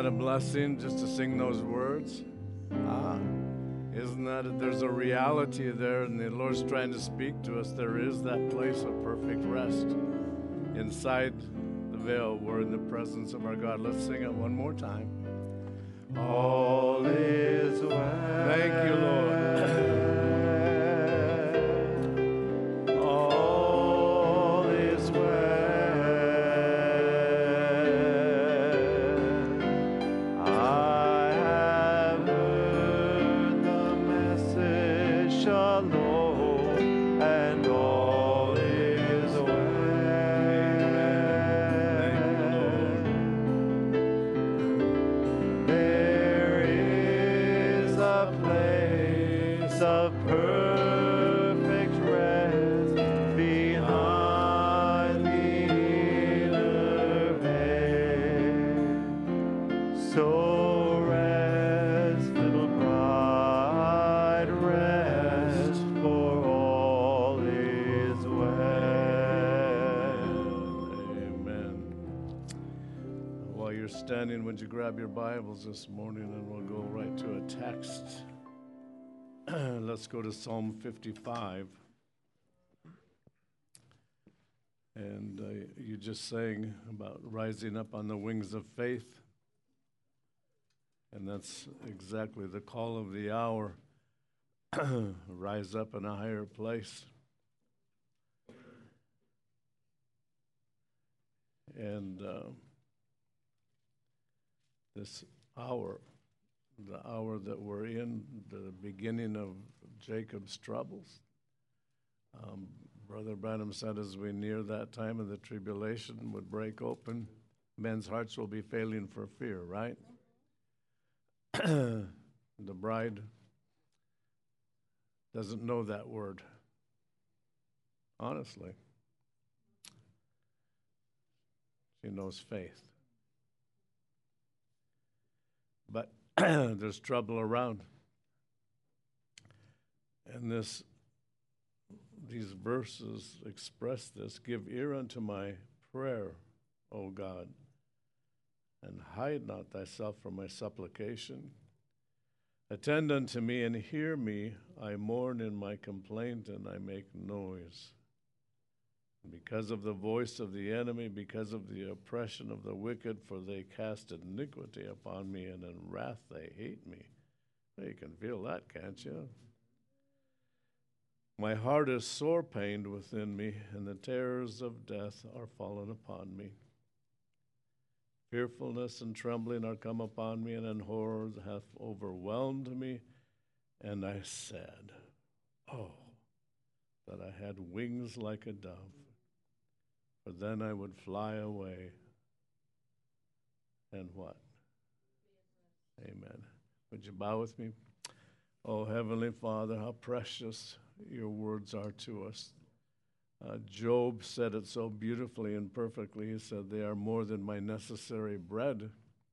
that a blessing just to sing those words? Ah, isn't that there's a reality there, and the Lord's trying to speak to us. There is that place of perfect rest inside the veil. We're in the presence of our God. Let's sing it one more time. All is well. Thank you, Lord. All is well. I have heard the message, Shalom, and all is well. Thank you, Lord. There is a place of perfect rest behind the inner veil. So rest, little bride, rest, for all is well. Amen. While you're standing, would you grab your Bibles this morning and we'll go right to a text. Let's go to Psalm 55. And you just sang about rising up on the wings of faith. And that's exactly the call of the hour. Rise up in a higher place. And this hour, the hour that we're in, the beginning of Jacob's troubles. Brother Branham said as we near that time of the tribulation would break open, men's hearts will be failing for fear, right? The bride doesn't know that word, honestly. She knows faith. But there's trouble around. And these verses express this. Give ear unto my prayer, O God, and hide not thyself from my supplication. Attend unto me and hear me. I mourn in my complaint and I make noise. Because of the voice of the enemy, because of the oppression of the wicked, for they cast iniquity upon me, and in wrath they hate me. Well, you can feel that, can't you? My heart is sore pained within me, and the terrors of death are fallen upon me. Fearfulness and trembling are come upon me, and an horror hath overwhelmed me. And I said, oh, that I had wings like a dove, for then I would fly away. And what? Amen. Would you bow with me? Oh, Heavenly Father, how precious your words are to us. Job said it so beautifully and perfectly. He said, they are more than my necessary bread.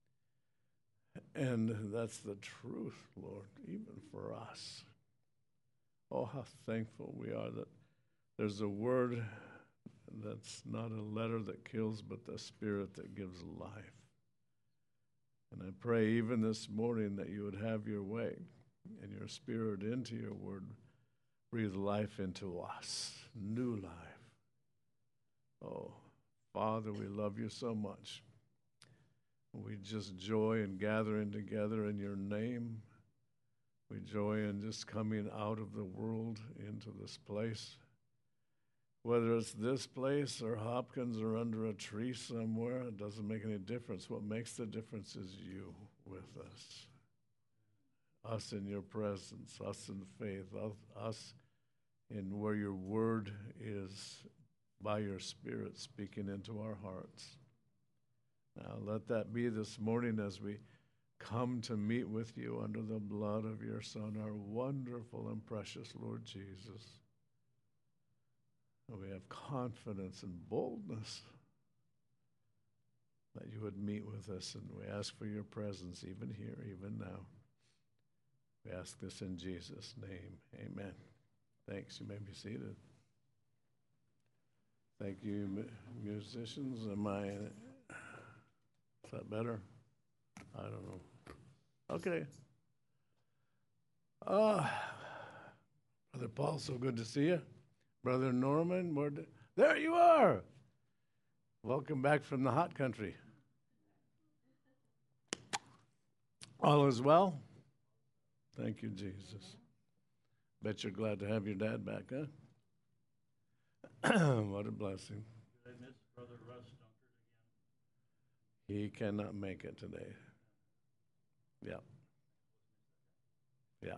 And that's the truth, Lord, even for us. Oh, how thankful we are that there's a word that's not a letter that kills, but the spirit that gives life. And I pray even this morning that you would have your way and your spirit into your word breathe life into us, new life. Oh, Father, we love you so much. We just joy in gathering together in your name. We joy in just coming out of the world into this place. Whether it's this place or Hopkins or under a tree somewhere, it doesn't make any difference. What makes the difference is you with us in your presence, us in faith, us in where your word is by your Spirit speaking into our hearts. Now let that be this morning as we come to meet with you under the blood of your Son, our wonderful and precious Lord Jesus. We have confidence and boldness that you would meet with us, and we ask for your presence even here, even now. We ask this in Jesus' name. Amen. Thanks. You may be seated. Thank you, musicians. Is that better? I don't know. Okay. Uh, Brother Paul, so good to see you. Brother Norman, there you are. Welcome back from the hot country. All is well? Thank you, Jesus. Bet you're glad to have your dad back, huh? What a blessing. Did I miss Brother Russ Dunkard again? He cannot make it today. Yeah. Yeah.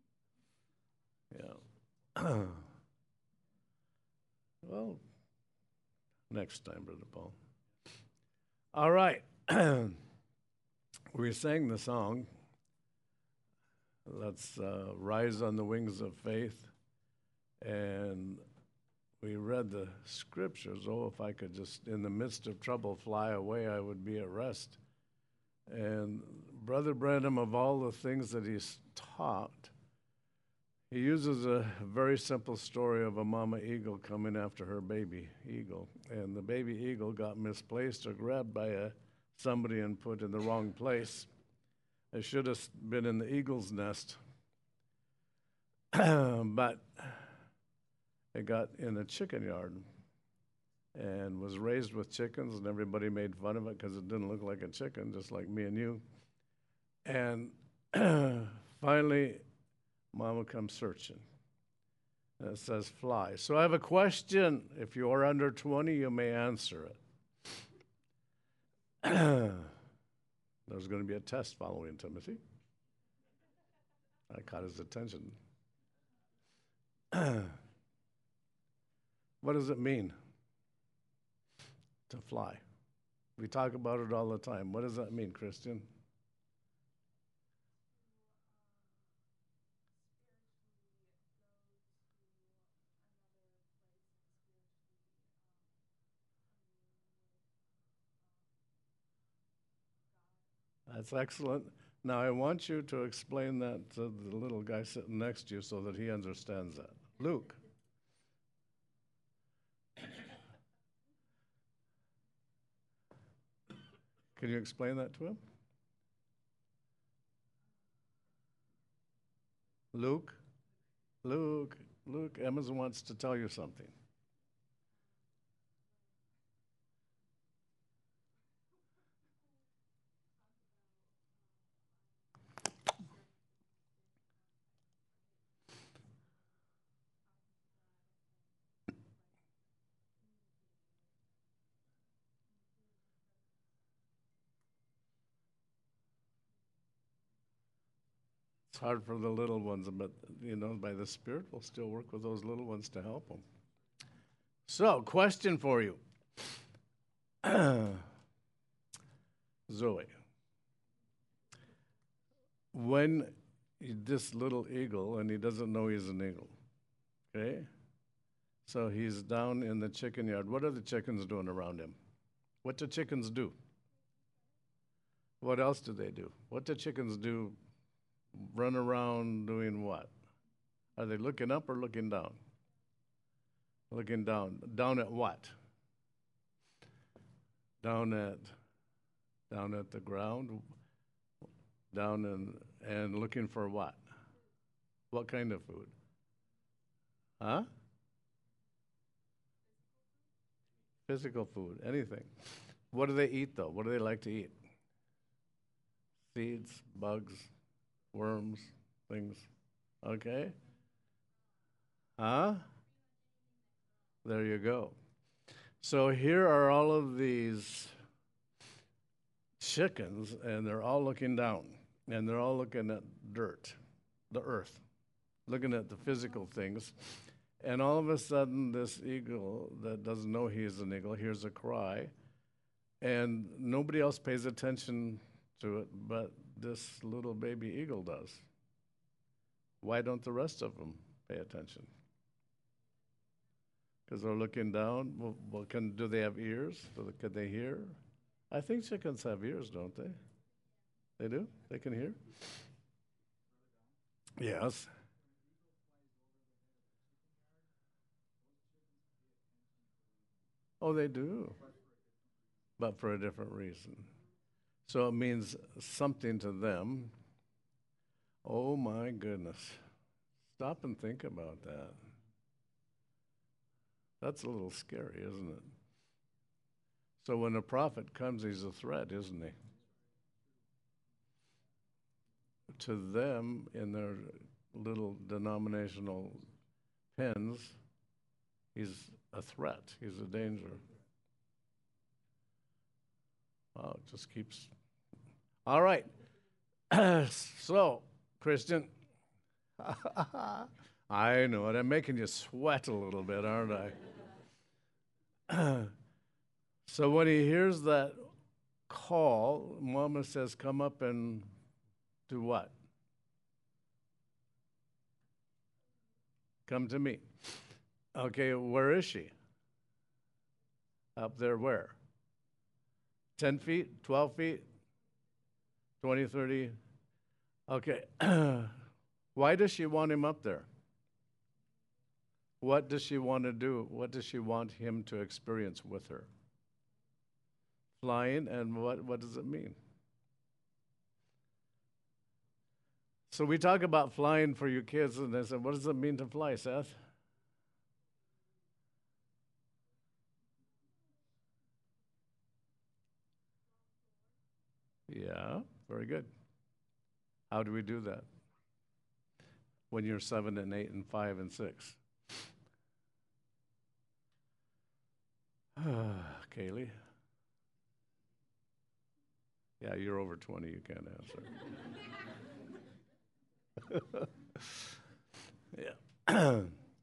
Yeah. Well, next time, Brother Paul. All right. We sang the song, Let's Rise on the Wings of Faith. And we read the scriptures. Oh, if I could just, in the midst of trouble, fly away, I would be at rest. And Brother Branham, of all the things that he's taught, he uses a very simple story of a mama eagle coming after her baby eagle. And the baby eagle got misplaced or grabbed by somebody and put in the wrong place. It should have been in the eagle's nest. But it got in a chicken yard and was raised with chickens, and everybody made fun of it because it didn't look like a chicken, just like me and you. And finally, Mama comes searching. And it says fly. So I have a question. If you are under 20, you may answer it. There's going to be a test following, Timothy. I caught his attention. What does it mean to fly? We talk about it all the time. What does that mean, Christian? That's excellent. Now, I want you to explain that to the little guy sitting next to you so that he understands that. Luke. Can you explain that to him? Luke, Emma wants to tell you something. It's hard for the little ones, but by the Spirit, we'll still work with those little ones to help them. So, question for you. Zoe, when this little eagle, and he doesn't know he's an eagle, okay? So he's down in the chicken yard. What are the chickens doing around him? What do chickens do? What else do they do? What do chickens do? Run around doing what? Are they looking up or looking down? Looking down. Down at what? Down at the ground. And looking for what? What kind of food? Huh? Physical food, anything. What do they eat though? What do they like to eat? Seeds, bugs, worms, things. Okay? Huh? There you go. So here are all of these chickens, and they're all looking down, and they're all looking at dirt, the earth, looking at the physical things. And all of a sudden, this eagle that doesn't know he's an eagle hears a cry, and nobody else pays attention to it, but this little baby eagle does. Why don't the rest of them pay attention? Because they're looking down. Well, do they have ears? Could they hear? I think chickens have ears, don't they? They do? They can hear? Yes. Oh, they do. But for a different reason. So it means something to them. Oh my goodness. Stop and think about that. That's a little scary, isn't it? So when a prophet comes, he's a threat, isn't he? To them, in their little denominational pens, he's a threat. He's a danger. Wow, it just keeps. All right. So, Christian, I know it. I'm making you sweat a little bit, aren't I? So when he hears that call, Mama says, come up and do what? Come to me. Okay, where is she? Up there where? 10 feet, 12 feet, 20, 30? Okay. Why does she want him up there? What does she want to do? What does she want him to experience with her? Flying, and what does it mean? So we talk about flying for you kids, and they said, what does it mean to fly, Seth? Yeah, very good. How do we do that? When you're 7 and 8 and 5 and 6. Kaylee? Yeah, you're over 20, you can't answer. Yeah.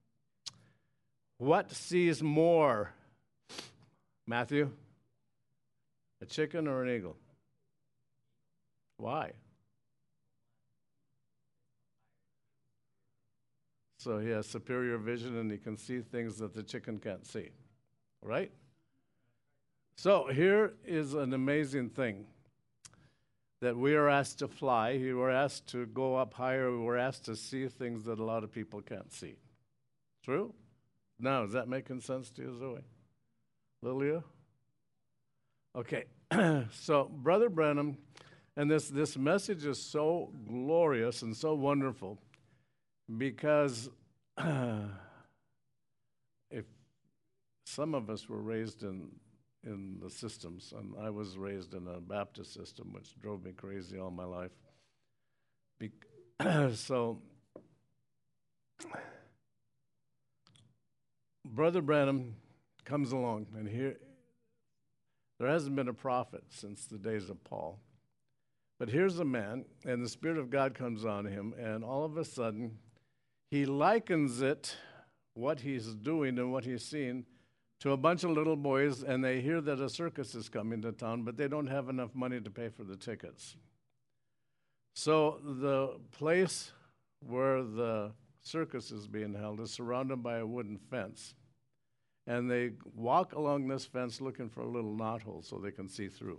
What sees more? Matthew? A chicken or an eagle? Why? So he has superior vision and he can see things that the chicken can't see, right? So here is an amazing thing that we are asked to fly. We were asked to go up higher. We were asked to see things that a lot of people can't see. True? Now, is that making sense to you, Zoe? Lilia? Okay. So, Brother Branham, and this message is so glorious and so wonderful because if some of us were raised in the systems, and I was raised in a Baptist system, which drove me crazy all my life. So, Brother Branham comes along, and here, there hasn't been a prophet since the days of Paul. But here's a man, and the Spirit of God comes on him, and all of a sudden, he likens it, what he's doing and what he's seeing, to a bunch of little boys, and they hear that a circus is coming to town, but they don't have enough money to pay for the tickets. So the place where the circus is being held is surrounded by a wooden fence. And they walk along this fence looking for a little knothole so they can see through.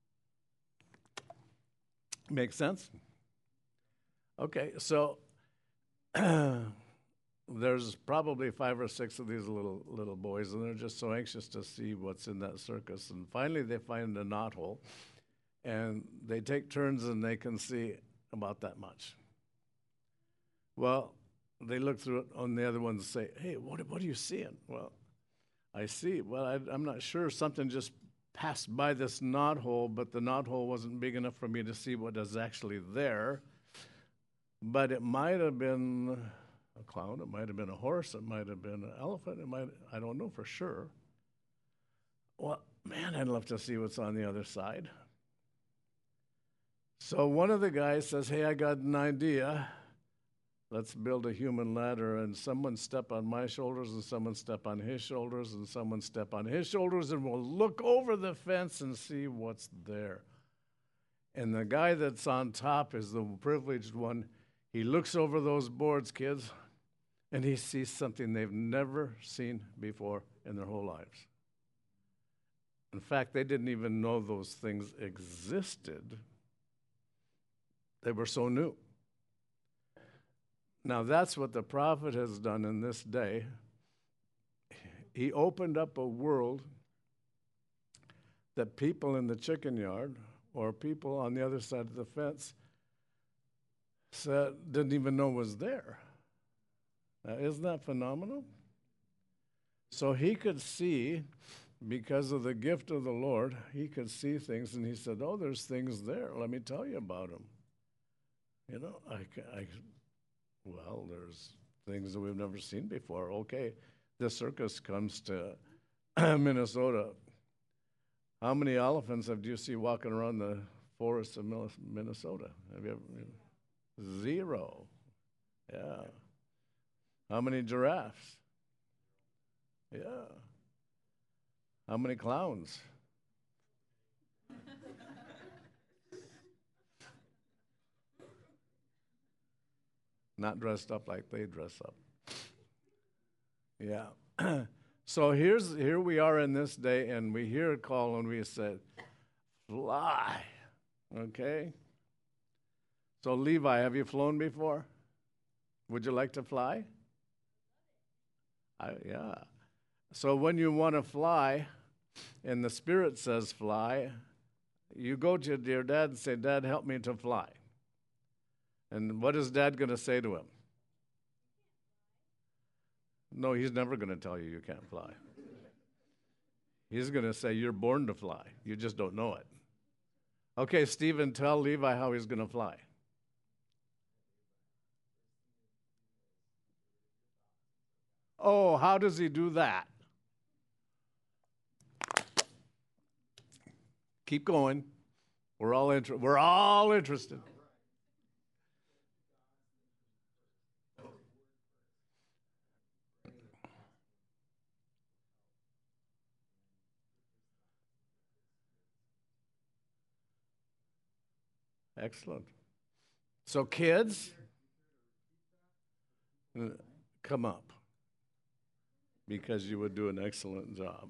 Make sense? Okay, so there's probably 5 or 6 of these little boys, and they're just so anxious to see what's in that circus. And finally, they find a knothole, and they take turns, and they can see about that much. Well, they look through it on the other ones and say, "Hey, what are you seeing?" Well, I see. Well, I'm not sure. Something just passed by this knothole, but the knothole wasn't big enough for me to see what is actually there. But it might have been a clown, it might have been a horse, it might have been an elephant, I don't know for sure. Well, man, I'd love to see what's on the other side. So one of the guys says, "Hey, I got an idea. Let's build a human ladder, and someone step on my shoulders, and someone step on his shoulders, and someone step on his shoulders, and we'll look over the fence and see what's there." And the guy that's on top is the privileged one. He looks over those boards, kids, and he sees something they've never seen before in their whole lives. In fact, they didn't even know those things existed. They were so new. Now, that's what the prophet has done in this day. He opened up a world that people in the chicken yard or people on the other side of the fence didn't even know was there. Isn't that phenomenal? So he could see, because of the gift of the Lord, he could see things, and he said, oh, there's things there. Let me tell you about them. You know, well, there's things that we've never seen before. Okay, this circus comes to Minnesota. How many elephants do you see walking around the forests of Minnesota? Have you ever? 0. Yeah. How many giraffes? Yeah. How many clowns? Not dressed up like they dress up. Yeah. So here we are in this day, and we hear a call, and we said, fly. Okay? So Levi, have you flown before? Would you like to fly? Yeah. So when you want to fly, and the Spirit says fly, you go to your dad and say, Dad, help me to fly. And what is Dad going to say to him? No, he's never going to tell you can't fly. He's going to say, you're born to fly. You just don't know it. Okay, Stephen, tell Levi how he's going to fly. Oh, how does he do that? Keep going. We're all interested. Excellent. So kids, come up, because you would do an excellent job.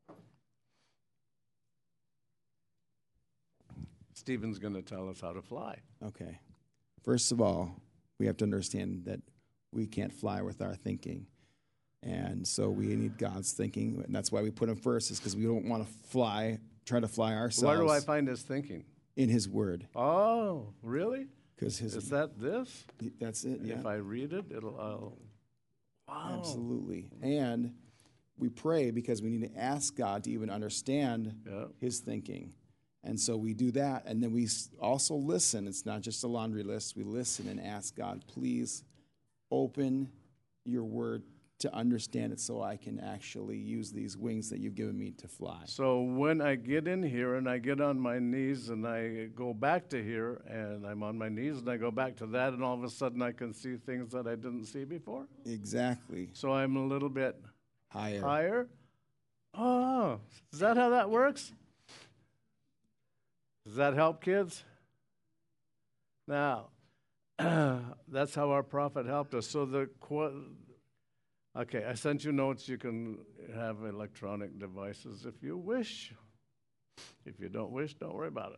Stephen's going to tell us how to fly. Okay. First of all, we have to understand that we can't fly with our thinking. And so we need God's thinking. And that's why we put him first, is because we don't want to try to fly ourselves. Where do I find his thinking? In his word. Oh, really? Is that this? That's it, yeah. If I read it, wow. Absolutely. And we pray because we need to ask God to even understand his thinking. And so we do that, and then we also listen. It's not just a laundry list. We listen and ask God, please open your word to understand it so I can actually use these wings that you've given me to fly. So when I get in here and I get on my knees and I go back to here and I'm on my knees and I go back to that, and all of a sudden I can see things that I didn't see before? Exactly. So I'm a little bit higher. Oh, is that how that works? Does that help, kids? Now, that's how our prophet helped us. So okay, I sent you notes. You can have electronic devices if you wish. If you don't wish, don't worry about it.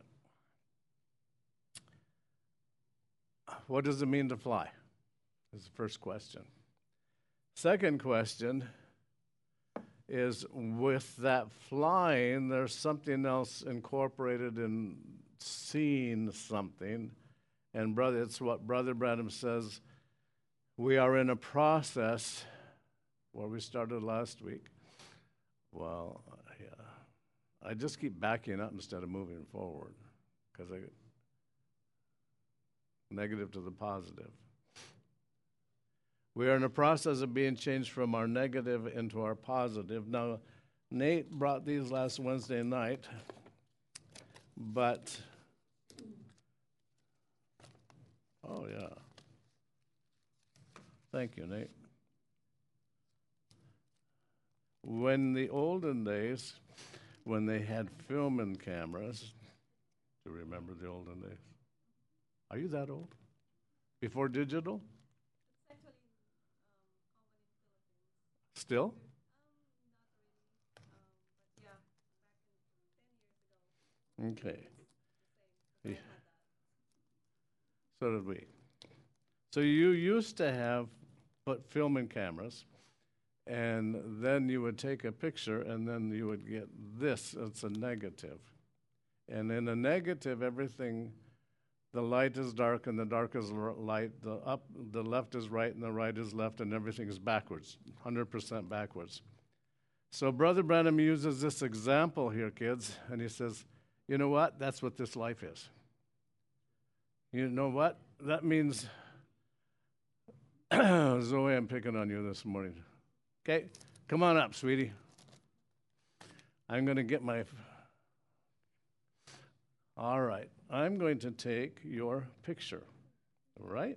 What does it mean to fly? Is the first question. Second question is, with that flying, there's something else incorporated in seeing something. And it's what Brother Branham says, we are in a process where we started last week. Well, yeah, I just keep backing up instead of moving forward, because I negative to the positive. We are in a process of being changed from our negative into our positive. Now, Nate brought these last Wednesday night, but, oh yeah. Thank you, Nate. When the olden days, when they had filming cameras, do you remember the olden days? Are you that old? Before digital? Still? Okay. Yeah. So did we. So you used to put filming cameras, and then you would take a picture, and then you would get this. It's a negative. And in a negative, everything, the light is dark and the dark is light, the left is right and the right is left, and everything is backwards, 100% backwards. So Brother Branham uses this example here, kids, and he says, you know what? That's what this life is. You know what? That means, Zoe, I'm picking on you this morning. Okay, come on up, sweetie. I'm going to get my... All right, I'm going to take your picture, all right?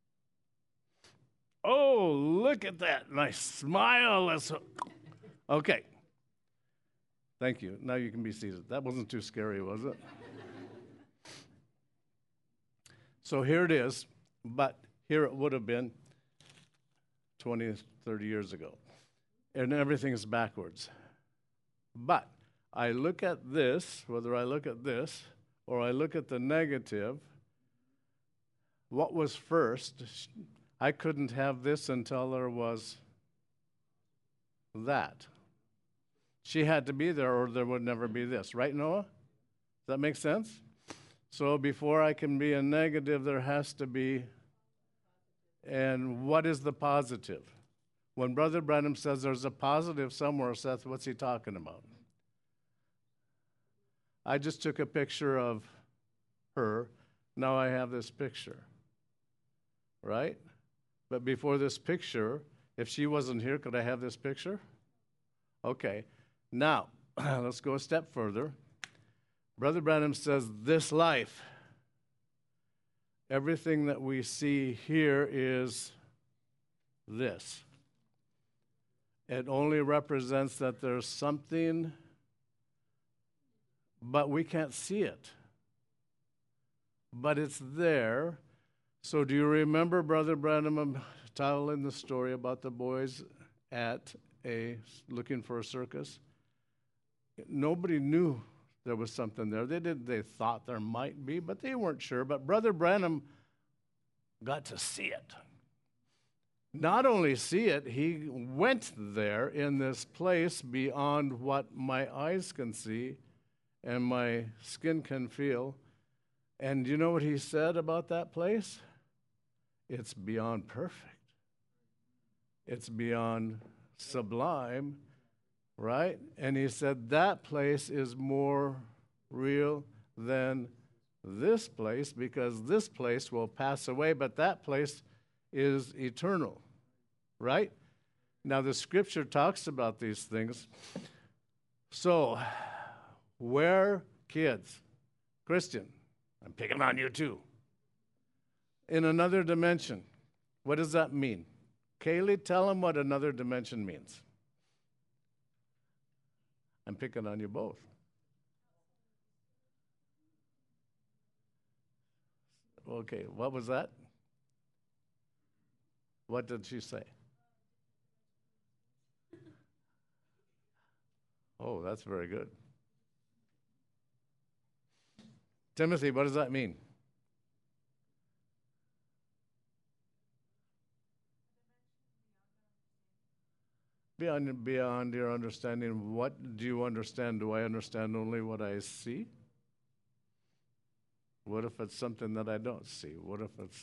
Oh, look at that nice smile. Okay. Thank you. Now you can be seated. That wasn't too scary, was it? So here it is, but here it would have been 20, 30 years ago. And everything's backwards. But I look at this, whether I look at this or I look at the negative, what was first? I couldn't have this until there was that. She had to be there or there would never be this. Right, Noah? Does that make sense? So before I can be a negative, there has to be, and what is the positive? When Brother Branham says there's a positive somewhere, Seth, what's he talking about? I just took a picture of her. Now I have this picture, right? But before this picture, if she wasn't here, could I have this picture? Okay. Now, let's go a step further. Brother Branham says this life, everything that we see here is this. It only represents that there's something, but we can't see it. But it's there. So do you remember Brother Branham telling the story about the boys at looking for a circus? Nobody knew there was something there. They thought there might be, but they weren't sure. But Brother Branham got to see it. Not only see it, he went there in this place beyond what my eyes can see and my skin can feel. And you know what he said about that place? It's beyond perfect. It's beyond sublime, right? And he said that place is more real than this place because this place will pass away, but that place is eternal, right? Now, the scripture talks about these things. So, where kids, Christian, I'm picking on you too, in another dimension, what does that mean? Kaylee, tell them what another dimension means. I'm picking on you both. Okay, what was that? What did she say? Oh, that's very good. Timothy, what does that mean? Beyond your understanding, what do you understand? Do I understand only what I see? What if it's something that I don't see? What if it's...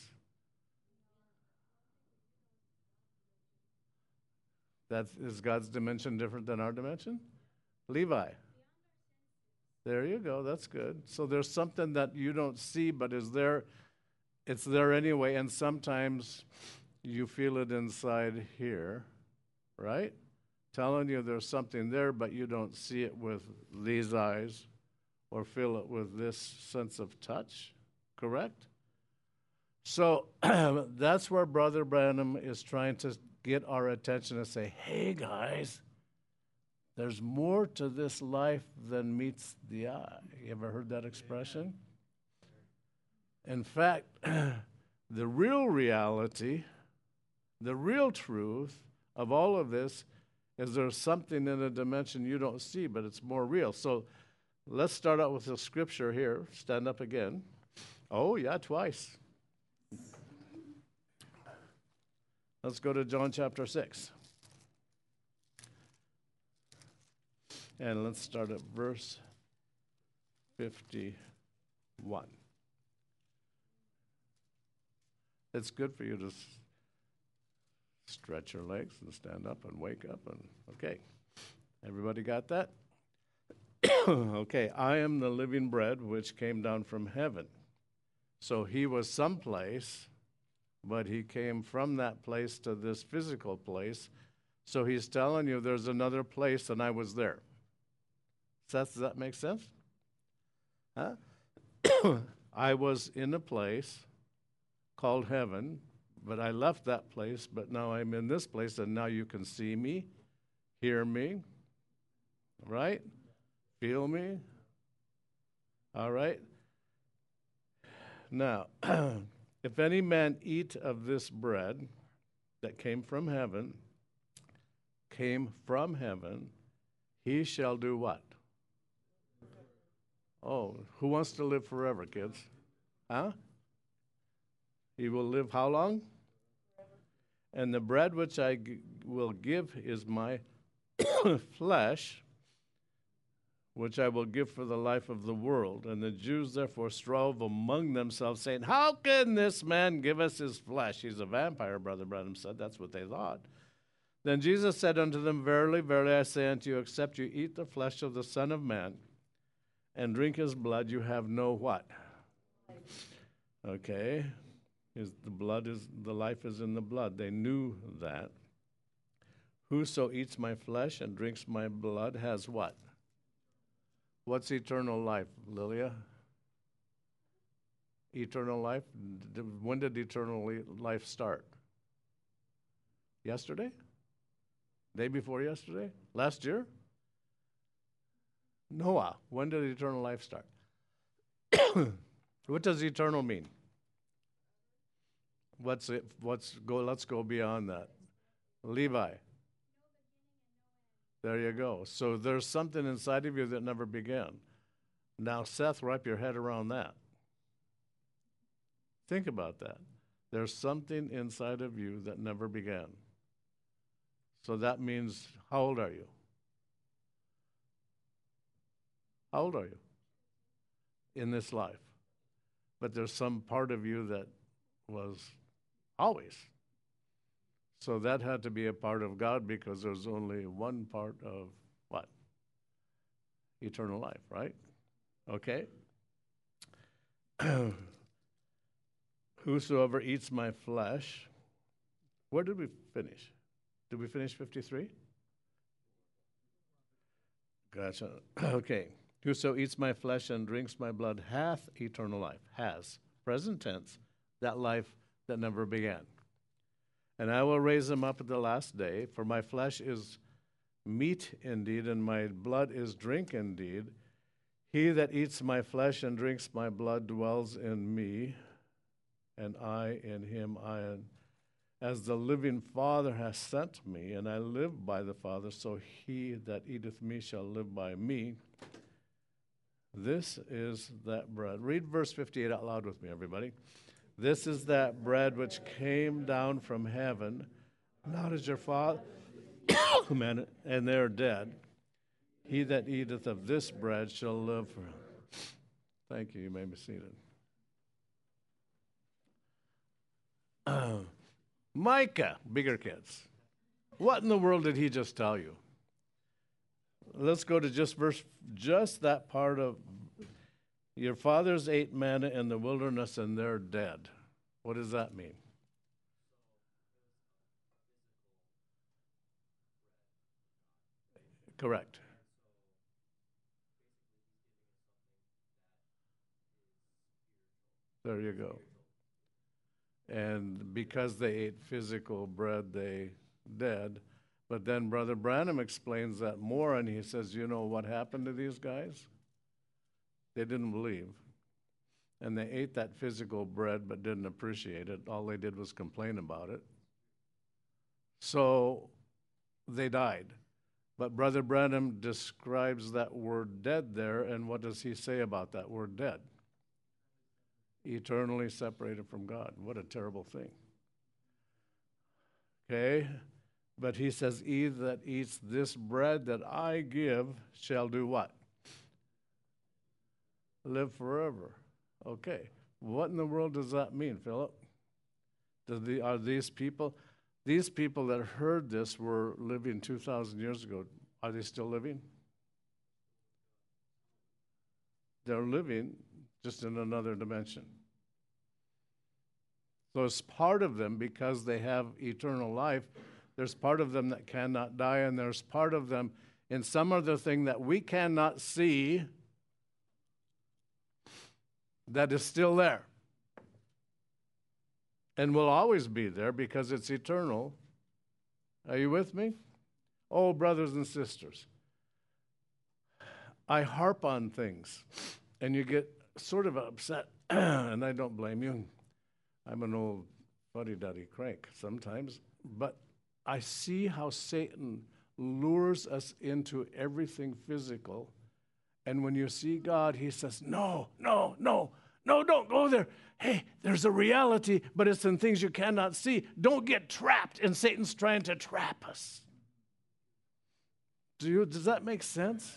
Is God's dimension different than our dimension? Levi. There you go. That's good. So there's something that you don't see, but is there. It's there anyway, and sometimes you feel it inside here, right? Telling you there's something there, but you don't see it with these eyes or feel it with this sense of touch, correct? So that's where Brother Branham is trying to get our attention and say, hey, guys, there's more to this life than meets the eye. You ever heard that expression? In fact, the real reality, the real truth of all of this is there's something in a dimension you don't see, but it's more real. So let's start out with the scripture here. Stand up again. Oh, yeah, twice. Let's go to John chapter 6. And let's start at verse 51. It's good for you to stretch your legs and stand up and wake up. And okay, everybody got that? Okay, I am the living bread which came down from heaven. So he was someplace, but he came from that place to this physical place. So he's telling you there's another place and I was there. Seth, does that make sense? Huh? I was in a place called heaven, but I left that place, but now I'm in this place, and now you can see me, hear me, right? Feel me. All right? Now, if any man eat of this bread that came from heaven, he shall do what? Oh, who wants to live forever, kids? Huh? He will live how long? And the bread which I will give is my flesh, which I will give for the life of the world. And the Jews therefore strove among themselves, saying, how can this man give us his flesh? He's a vampire, Brother Branham said. That's what they thought. Then Jesus said unto them, verily, verily, I say unto you, except you eat the flesh of the Son of Man and drink his blood, you have no what? Okay. The life is in the blood. They knew that. Whoso eats my flesh and drinks my blood has what? What's eternal life, Lilia? Eternal life? When did eternal life start? Yesterday? Day before yesterday? Last year? Noah. When did eternal life start? What does eternal mean? Let's go beyond that. Levi. There you go. So there's something inside of you that never began. Now, Seth, wrap your head around that. Think about that. There's something inside of you that never began. So that means, how old are you? How old are you? In this life. But there's some part of you that was always. So that had to be a part of God because there's only one part of what? Eternal life, right? Okay? Whosoever eats my flesh. Where did we finish? Did we finish 53? Gotcha. Okay. Whoso eats my flesh and drinks my blood hath eternal life. Has. Present tense. That life that never began. And I will raise him up at the last day, for my flesh is meat indeed, and my blood is drink indeed. He that eats my flesh and drinks my blood dwells in me, and I in him. As the living Father hath sent me, and I live by the Father, so he that eateth me shall live by me. This is that bread. Read verse 58 out loud with me, everybody. This is that bread which came down from heaven, not as your father, and they're dead. He that eateth of this bread shall live forever. Thank you. You may be seated. Micah, bigger kids. What in the world did he just tell you? Let's go to just that part of your fathers ate manna in the wilderness and they're dead. What does that mean? Correct. There you go. And because they ate physical bread, they dead. But then Brother Branham explains that more, and he says, you know what happened to these guys? They didn't believe. And they ate that physical bread but didn't appreciate it. All they did was complain about it. So they died. But Brother Branham describes that word dead there, and what does he say about that word dead? Eternally separated from God. What a terrible thing. Okay? But he says, he that eats this bread that I give shall do what? live forever. Okay. What in the world does that mean, Philip? Are these people that heard this were living 2,000 years ago, are they still living? They're living just in another dimension. So it's part of them, because they have eternal life, there's part of them that cannot die, and there's part of them in some other thing that we cannot see that is still there. And will always be there because it's eternal. Are you with me? Oh, brothers and sisters, I harp on things, and you get sort of upset, and I don't blame you. I'm an old fuddy-duddy crank sometimes, but I see how Satan lures us into everything physical, and when you see God, he says, no, don't go there. Hey, there's a reality, but it's in things you cannot see. Don't get trapped, and Satan's trying to trap us. Does that make sense?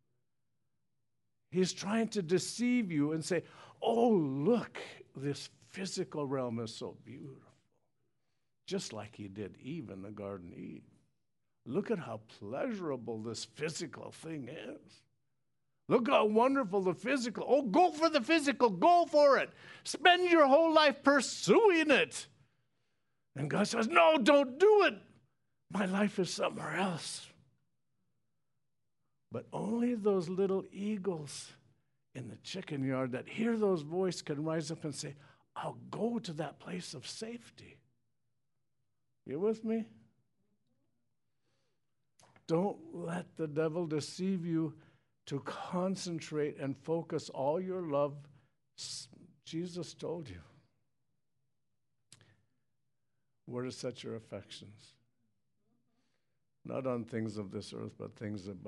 He's trying to deceive you and say, oh, look, this physical realm is so beautiful. Just like he did Eve in the Garden of Eden. Look at how pleasurable this physical thing is. Look how wonderful the physical. Oh, go for the physical. Go for it. Spend your whole life pursuing it. And God says, no, don't do it. My life is somewhere else. But only those little eagles in the chicken yard that hear those voices can rise up and say, I'll go to that place of safety. You with me? Don't let the devil deceive you to concentrate and focus all your love. Jesus told you where to set your affections. Not on things of this earth, but things above.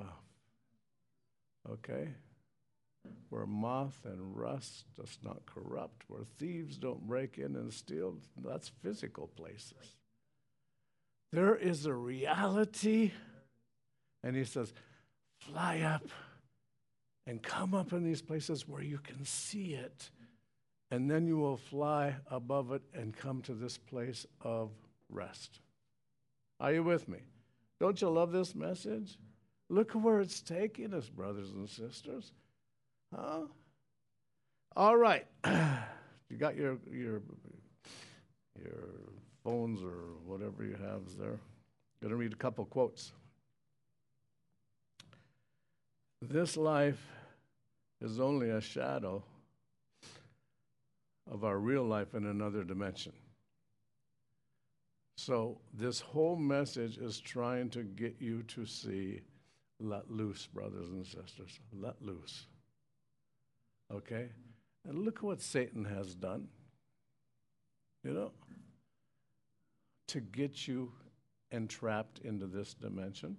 Okay? Where moth and rust does not corrupt, where thieves don't break in and steal. That's physical places. There is a reality, and he says, fly up and come up in these places where you can see it, and then you will fly above it and come to this place of rest. Are you with me? Don't you love this message? Look at where it's taking us, brothers and sisters. Huh? All right. You got your phones or whatever you have there. I'm going to read a couple quotes. This life is only a shadow of our real life in another dimension. So this whole message is trying to get you to see, let loose, brothers and sisters. Let loose. Okay? And look what Satan has done. You know? To get you entrapped into this dimension.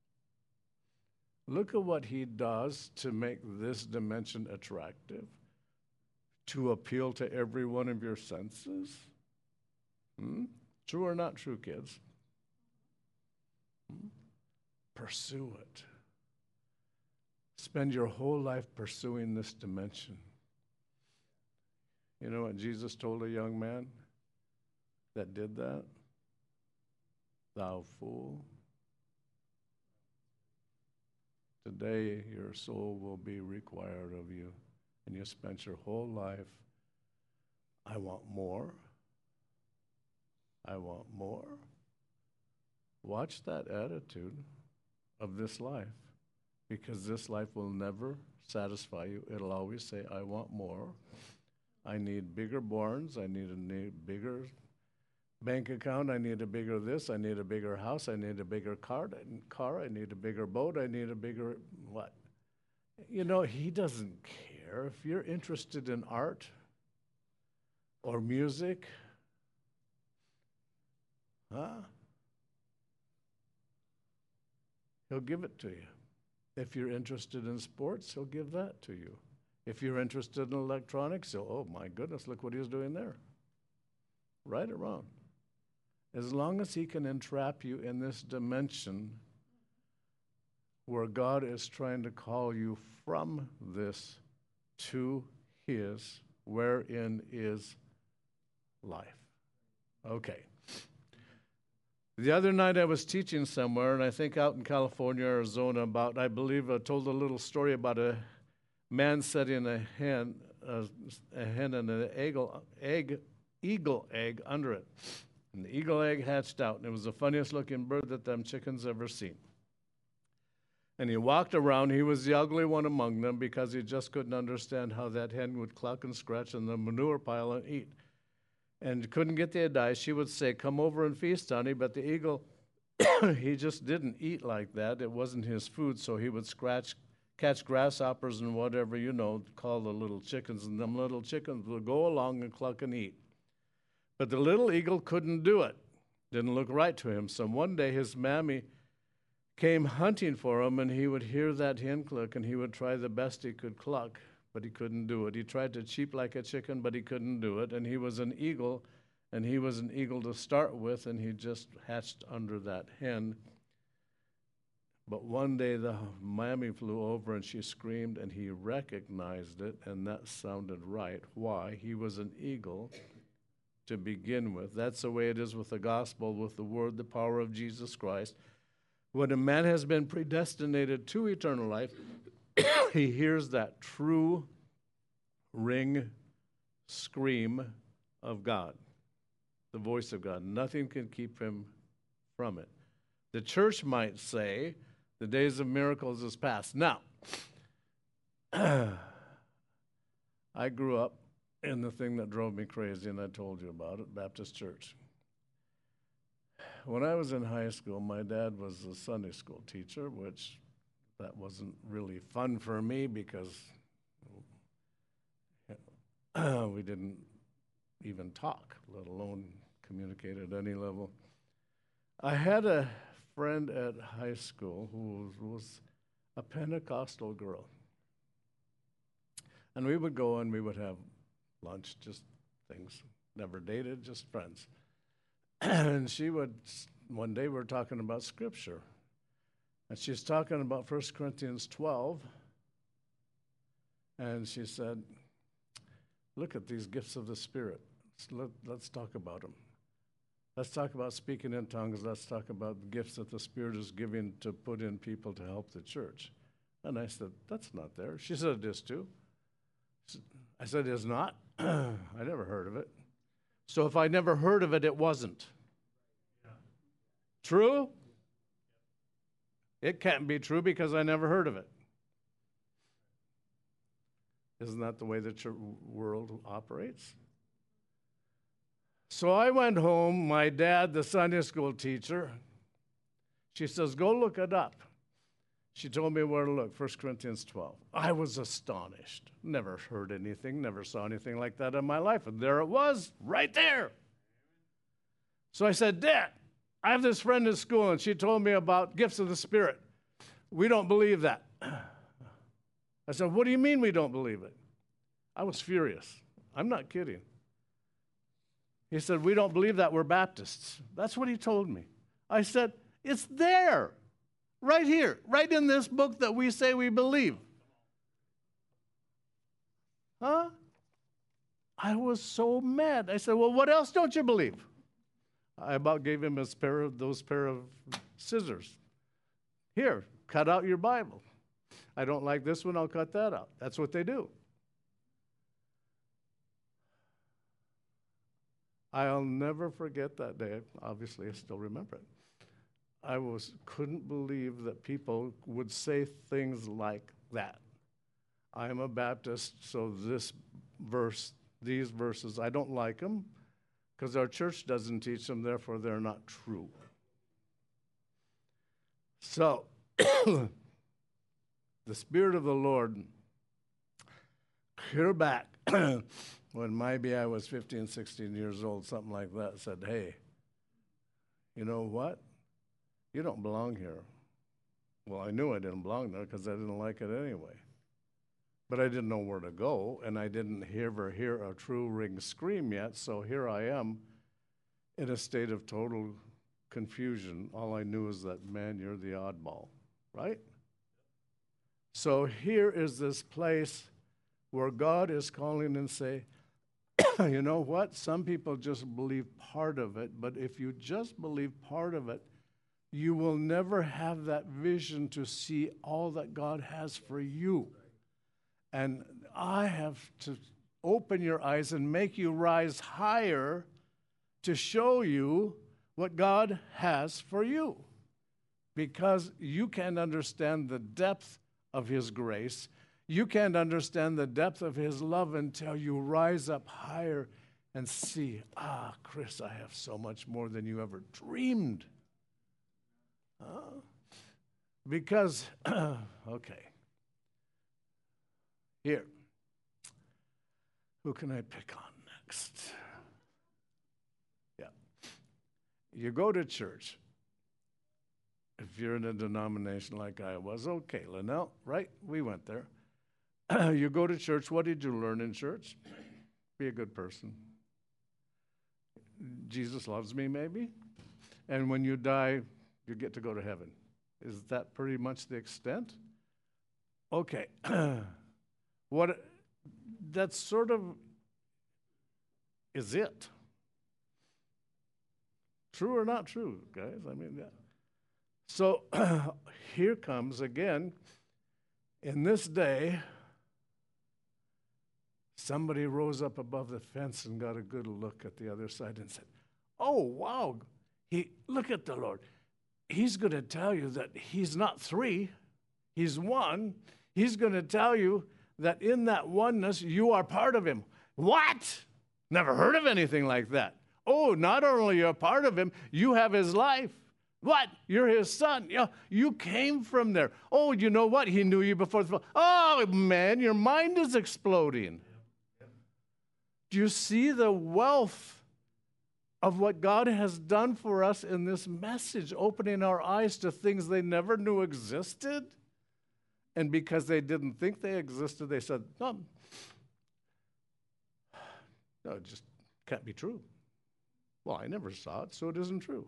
Look at what he does to make this dimension attractive, to appeal to every one of your senses. True or not true, kids? Pursue it. Spend your whole life pursuing this dimension. You know what Jesus told a young man that did that? Thou fool. Today your soul will be required of you, and you spent your whole life, I want more. I want more. Watch that attitude of this life, because this life will never satisfy you. It'll always say, I want more. I need bigger barns. I need a bigger bank account. I need a bigger this. I need a bigger house. I need a bigger car. I need a bigger boat. I need a bigger what? You know, he doesn't care. If you're interested in art or music, he'll give it to you. If you're interested in sports, he'll give that to you. If you're interested in electronics, oh my goodness, look what he's doing there. Right or wrong? As long as he can entrap you in this dimension where God is trying to call you from this to his, wherein is life. Okay. The other night I was teaching somewhere, and I think out in California, Arizona, I believe I told a little story about a man setting a hen and an eagle egg under it. And the eagle egg hatched out, and it was the funniest looking bird that them chickens ever seen. And he walked around. He was the ugly one among them because he just couldn't understand how that hen would cluck and scratch in the manure pile and eat. And couldn't get the advice. She would say, "Come over and feast, honey." But the eagle, he just didn't eat like that. It wasn't his food, so he would catch grasshoppers and whatever, call the little chickens, and them little chickens would go along and cluck and eat. But the little eagle couldn't do it. Didn't look right to him. So one day his mammy came hunting for him, and he would hear that hen cluck, and he would try the best he could cluck, but he couldn't do it. He tried to cheep like a chicken, but he couldn't do it. And he was an eagle, and he was an eagle to start with, and he just hatched under that hen. But one day the mammy flew over, and she screamed, and he recognized it, and that sounded right. Why? He was an eagle to begin with. That's the way it is with the gospel, with the word, the power of Jesus Christ. When a man has been predestinated to eternal life, he hears that true ring, scream of God, the voice of God. Nothing can keep him from it. The church might say, the days of miracles is past. Now, I grew up in the thing that drove me crazy, and I told you about it, Baptist church. When I was in high school, my dad was a Sunday school teacher, which that wasn't really fun for me because we didn't even talk, let alone communicate at any level. I had a friend at high school who was a Pentecostal girl. And we would go and we would have lunch, just things, never dated, just friends. And she would, one day we were talking about Scripture. And she's talking about 1 Corinthians 12. And she said, look at these gifts of the Spirit. Let's talk about them. Let's talk about speaking in tongues. Let's talk about the gifts that the Spirit is giving to put in people to help the church. And I said, that's not there. She said, it is too. I said, it is not? I never heard of it. So if I never heard of it, it wasn't. Yeah. True? It can't be true because I never heard of it. Isn't that the way the world operates? So I went home, my dad, the Sunday school teacher, she says, go look it up. She told me where to look, 1 Corinthians 12. I was astonished. Never heard anything, never saw anything like that in my life. And there it was, right there. So I said, Dad, I have this friend in school, and she told me about gifts of the Spirit. We don't believe that. I said, what do you mean we don't believe it? I was furious. I'm not kidding. He said, we don't believe that. We're Baptists. That's what he told me. I said, it's there. Right here, right in this book that we say we believe. Huh? I was so mad. I said, well, what else don't you believe? I about gave him those pair of scissors. Here, cut out your Bible. I don't like this one, I'll cut that out. That's what they do. I'll never forget that day. Obviously, I still remember it. I couldn't believe that people would say things like that. I am a Baptist, so these verses, I don't like them because our church doesn't teach them, therefore they're not true. So, the Spirit of the Lord, clear back, when maybe I was 15, 16 years old, something like that, said, hey, you know what? You don't belong here. Well, I knew I didn't belong there because I didn't like it anyway. But I didn't know where to go, and I didn't ever hear a true ring scream yet, so here I am in a state of total confusion. All I knew is that, man, you're the oddball, right? So here is this place where God is calling and say, you know what? Some people just believe part of it, but if you just believe part of it, you will never have that vision to see all that God has for you. And I have to open your eyes and make you rise higher to show you what God has for you. Because you can't understand the depth of His grace. You can't understand the depth of His love until you rise up higher and see, Chris, I have so much more than you ever dreamed. Because, okay. Here. Who can I pick on next? Yeah. You go to church. If you're in a denomination like I was, okay, Linnell, right? We went there. You go to church. What did you learn in church? Be a good person. Jesus loves me, maybe. And when you die, you get to go to heaven. Is that pretty much the extent? Okay. That sort of is it. True or not true, guys? I mean, yeah. So here comes again, in this day, somebody rose up above the fence and got a good look at the other side and said, oh, wow, look at the Lord. He's going to tell you that He's not three, He's one. He's going to tell you that in that oneness, you are part of Him. What? Never heard of anything like that. Oh, not only you're a part of Him, you have His life. What? You're His son. Yeah, you came from there. Oh, you know what? He knew you before the fall. Oh, man, your mind is exploding. Do you see the wealth of what God has done for us in this message, opening our eyes to things they never knew existed? And because they didn't think they existed, they said, no, it just can't be true. Well, I never saw it, so it isn't true.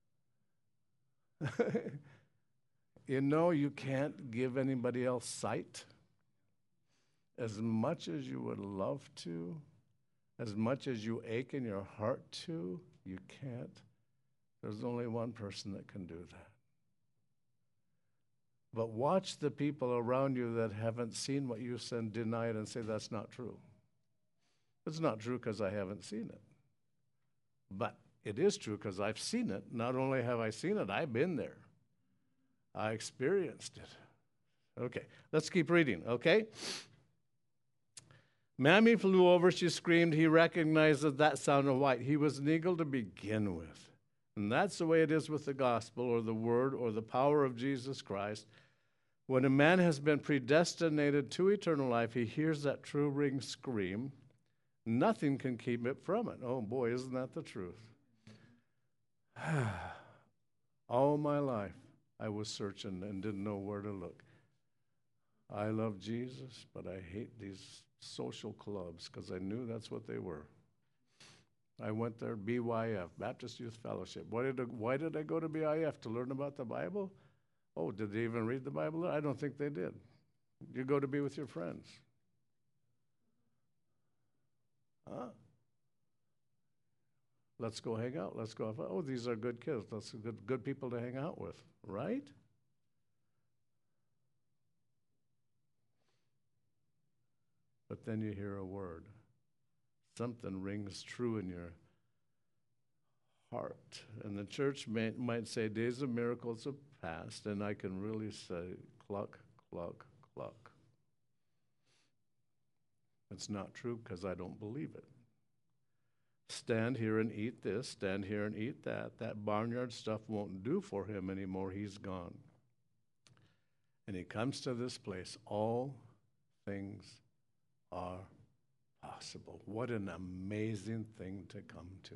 You know, you can't give anybody else sight. As much as you would love to, as much as you ache in your heart to, you can't. There's only one person that can do that. But watch the people around you that haven't seen what you said, deny it, and say, that's not true. It's not true because I haven't seen it. But it is true because I've seen it. Not only have I seen it, I've been there. I experienced it. Okay, let's keep reading, okay? Mammy flew over, she screamed. He recognized that sound of white. He was an eagle to begin with. And that's the way it is with the gospel or the word or the power of Jesus Christ. When a man has been predestinated to eternal life, he hears that true ring scream. Nothing can keep it from it. Oh boy, isn't that the truth? All my life, I was searching and didn't know where to look. I love Jesus, but I hate these social clubs because I knew that's what they were. I went there, BYF, Baptist Youth Fellowship. Why did I go to BYF? To learn about the Bible? Oh, did they even read the Bible? I don't think they did. You go to be with your friends. Let's go hang out. Let's go. Oh, these are good kids. That's good people to hang out with, right? But then you hear a word. Something rings true in your heart. And the church might say, days of miracles have passed, and I can really say, cluck, cluck, cluck. It's not true because I don't believe it. Stand here and eat this, stand here and eat that. That barnyard stuff won't do for him anymore. He's gone. And he comes to this place. All things are possible. What an amazing thing to come to.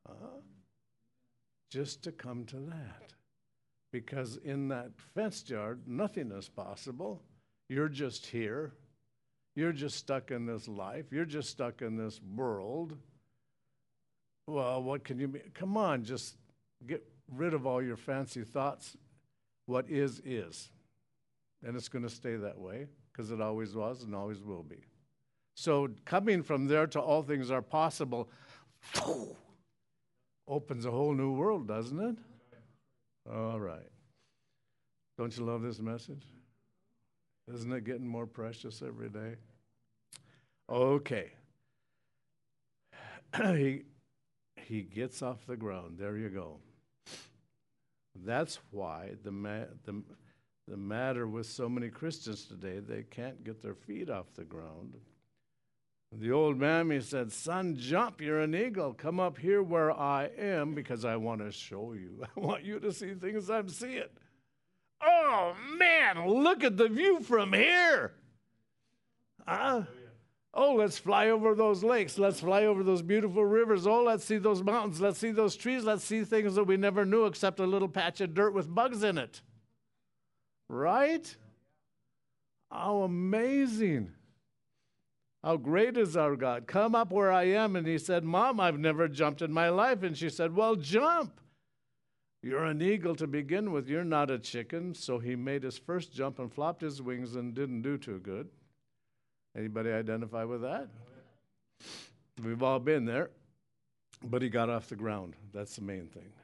Just to come to that. Because in that fenced yard, nothing is possible. You're just here. You're just stuck in this life. You're just stuck in this world. Well, what can you be? Come on, just get rid of all your fancy thoughts. What is. And it's going to stay that way because it always was and always will be. So coming from there to all things are possible opens a whole new world, doesn't it? All right. Don't you love this message? Isn't it getting more precious every day? Okay. He gets off the ground. There you go. That's why the matter with so many Christians today, they can't get their feet off the ground. The old mammy said, son, jump, you're an eagle. Come up here where I am because I want to show you. I want you to see things I'm seeing. Oh, man, look at the view from here. Oh, let's fly over those lakes. Let's fly over those beautiful rivers. Oh, let's see those mountains. Let's see those trees. Let's see things that we never knew except a little patch of dirt with bugs in it. Right? How amazing. How great is our God? Come up where I am. And he said, Mom, I've never jumped in my life. And she said, well, jump. You're an eagle to begin with. You're not a chicken. So he made his first jump and flopped his wings and didn't do too good. Anybody identify with that? We've all been there. But he got off the ground. That's the main thing.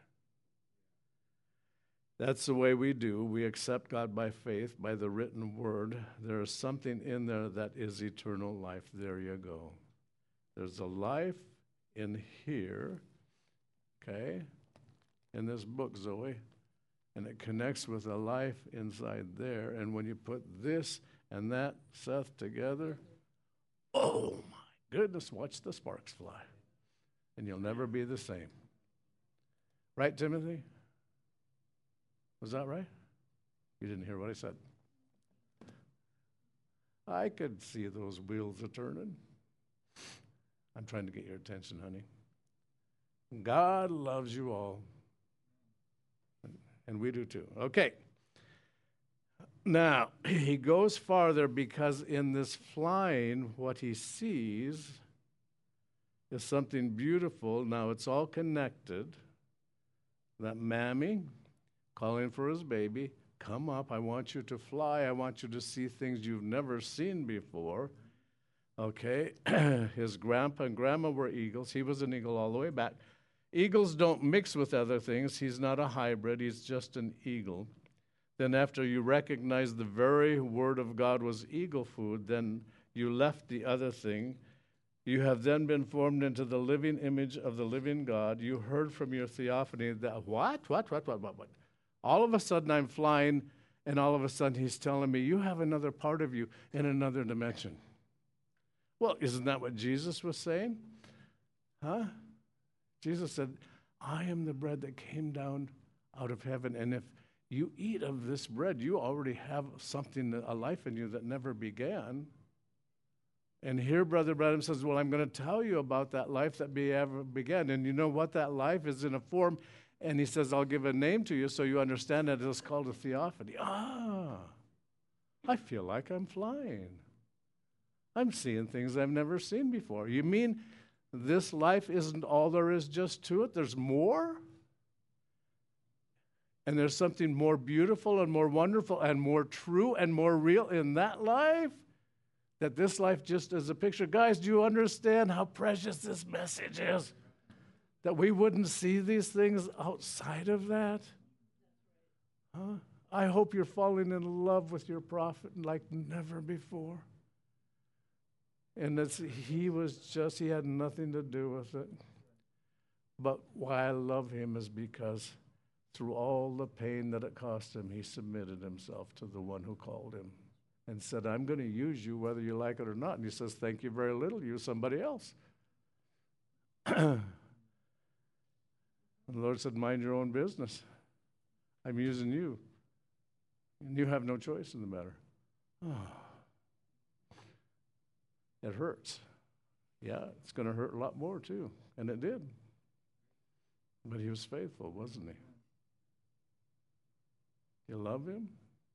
That's the way we do. We accept God by faith, by the written word. There is something in there that is eternal life. There you go. There's a life in here, okay, in this book, Zoe, and it connects with a life inside there. And when you put this and that, Seth, together, oh my goodness, watch the sparks fly. And you'll never be the same. Right, Timothy? Was that right? You didn't hear what I said. I could see those wheels a turning. I'm trying to get your attention, honey. God loves you all. And we do too. Okay. Now, he goes farther because in this flying, what he sees is something beautiful. Now, it's all connected. That mammy calling for his baby, come up, I want you to fly, I want you to see things you've never seen before. Okay, his grandpa and grandma were eagles. He was an eagle all the way back. Eagles don't mix with other things. He's not a hybrid, he's just an eagle. Then after you recognize the very word of God was eagle food, then you left the other thing. You have then been formed into the living image of the living God. You heard from your theophany that what? All of a sudden I'm flying, and all of a sudden he's telling me, you have another part of you in another dimension. Well, isn't that what Jesus was saying? Huh? Jesus said, I am the bread that came down out of heaven, and if you eat of this bread, you already have something, a life in you that never began. And here Brother Branham says, well, I'm going to tell you about that life that ever began. And you know what? That life is in a form. And he says, I'll give a name to you so you understand that it's called a theophany. I feel like I'm flying. I'm seeing things I've never seen before. You mean this life isn't all there is just to it? There's more? And there's something more beautiful and more wonderful and more true and more real in that life? That this life just is a picture. Guys, do you understand how precious this message is? That we wouldn't see these things outside of that? Huh? I hope you're falling in love with your prophet like never before. And he had nothing to do with it. But why I love him is because through all the pain that it cost him, he submitted himself to the one who called him and said, I'm going to use you whether you like it or not. And he says, thank you very little, use somebody else. And the Lord said, mind your own business. I'm using you. And you have no choice in the matter. It hurts. Yeah, it's going to hurt a lot more too. And it did. But he was faithful, wasn't he? You love him?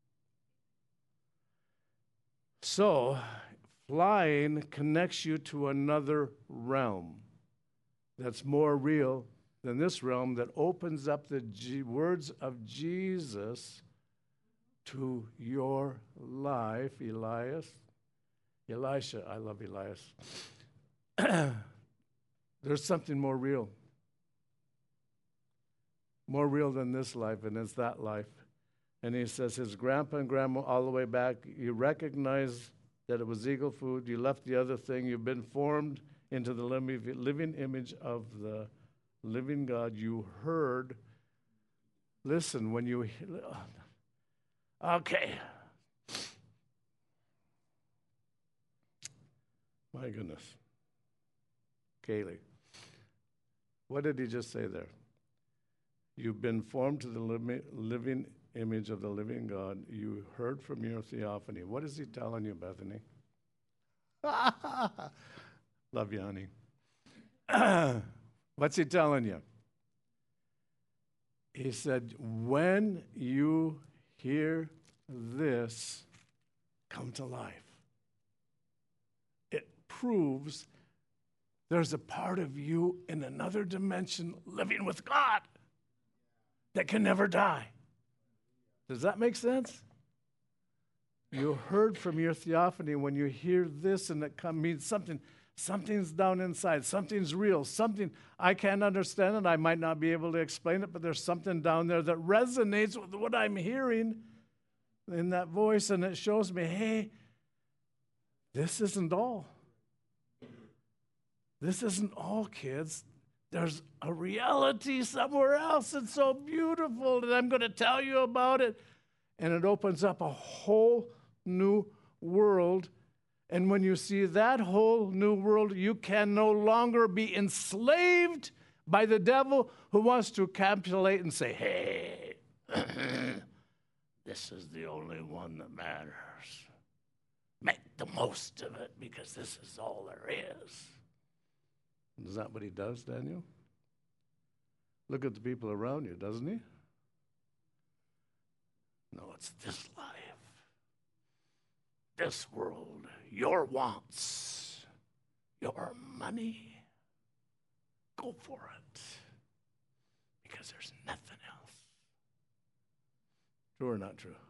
So, flying connects you to another realm that's more real than this realm, that opens up the words of Jesus to your life, Elias. Elisha, I love Elias. There's something more real than this life, and it's that life. And he says his grandpa and grandma all the way back, you recognize that it was eagle food. You left the other thing. You've been formed into the living image of the living God. You heard. Listen, when you... Okay. My goodness. Kaylee. What did he just say there? You've been formed to the living image of the living God. You heard from your theophany. What is he telling you, Bethany? Love you, honey. What's he telling you? He said, when you hear this come to life, it proves there's a part of you in another dimension living with God that can never die. Does that make sense? You heard from your theophany. When you hear this and it means something's down inside, something's real, something I can't understand and I might not be able to explain it, but there's something down there that resonates with what I'm hearing in that voice, and it shows me, hey, this isn't all. This isn't all, kids. There's a reality somewhere else that's so beautiful, and I'm going to tell you about it. And it opens up a whole new world. And when you see that whole new world, you can no longer be enslaved by the devil who wants to encapsulate and say, hey, this is the only one that matters. Make the most of it because this is all there is. Is that what he does, Daniel? Look at the people around you, doesn't he? No, it's this life, this world, your wants, your money. Go for it, because there's nothing else. True or not true?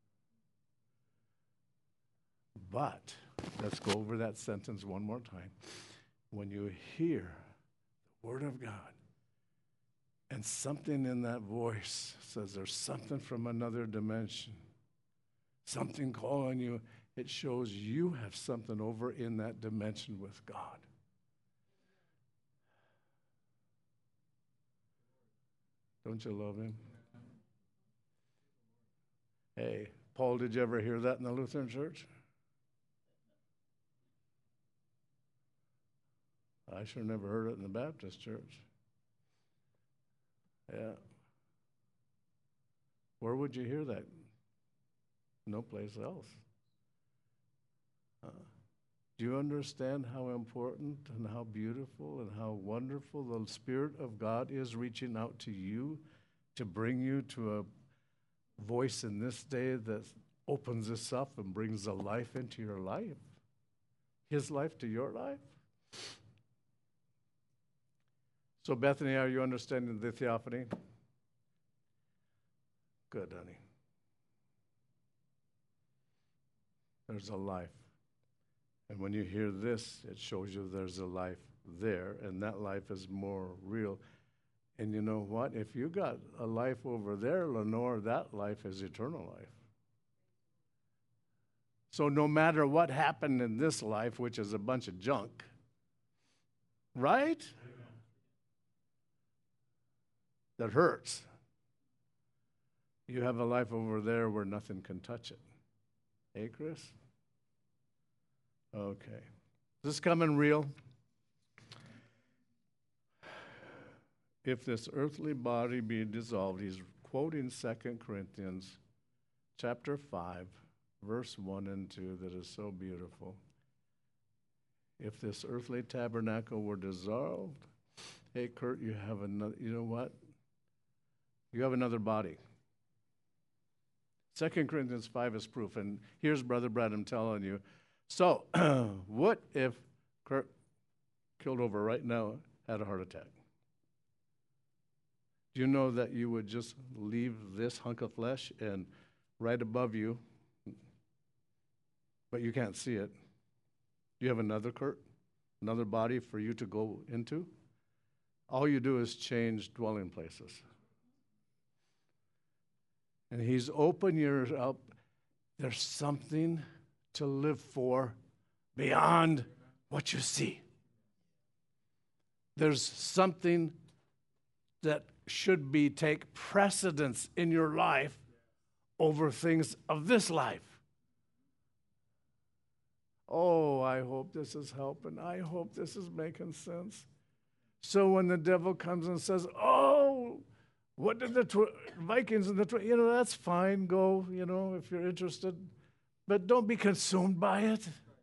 But let's go over that sentence one more time. When you hear the word of God, and something in that voice says there's something from another dimension, something calling you, it shows you have something over in that dimension with God. Don't you love him? Hey, Paul, did you ever hear that in the Lutheran church? I sure never heard it in the Baptist church. Yeah. Where would you hear that? No place else. Do you understand how important and how beautiful and how wonderful the Spirit of God is reaching out to you to bring you to a voice in this day that opens this up and brings a life into your life? His life to your life? So, Bethany, are you understanding the theophany? Good, honey. There's a life. And when you hear this, it shows you there's a life there, and that life is more real. And you know what? If you got a life over there, Lenore, that life is eternal life. So no matter what happened in this life, which is a bunch of junk, right? That hurts. You have a life over there where nothing can touch it. Hey, Chris? Okay. Is this coming real? If this earthly body be dissolved, he's quoting 2 Corinthians chapter 5, verse 1 and 2, that is so beautiful. If this earthly tabernacle were dissolved, hey, Kurt, you have another, you know what? You have another body. 2 Corinthians 5 is proof. And here's Brother Branham telling you. So, what if Kurt killed over right now had a heart attack? Do you know that you would just leave this hunk of flesh and right above you, but you can't see it, Do you have another Kurt? Another body for you to go into? All you do is change dwelling places. And he's opened yours up. There's something to live for beyond what you see. There's something that should take precedence in your life over things of this life. Oh, I hope this is helping. I hope this is making sense. So when the devil comes and says, oh, what did the Vikings and the, that's fine, go, if you're interested. But don't be consumed by it.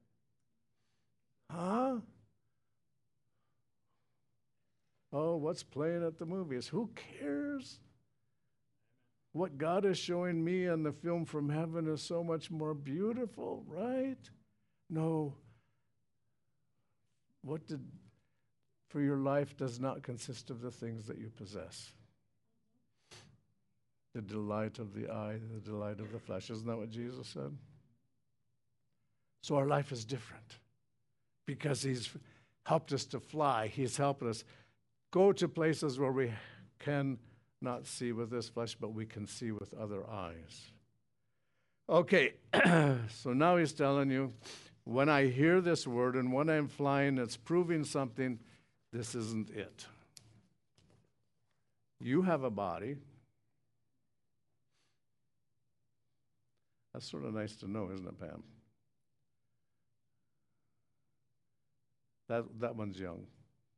Huh? Oh, what's playing at the movies? Who cares? What God is showing me in the film from heaven is so much more beautiful, right? No. For your life does not consist of the things that you possess. The delight of the eye, the delight of the flesh. Isn't that what Jesus said? So our life is different because he's helped us to fly. He's helped us go to places where we can not see with this flesh, but we can see with other eyes. Okay, so now he's telling you, when I hear this word and when I'm flying, it's proving something, this isn't it. You have a body. That's sort of nice to know, isn't it, Pam? That one's young.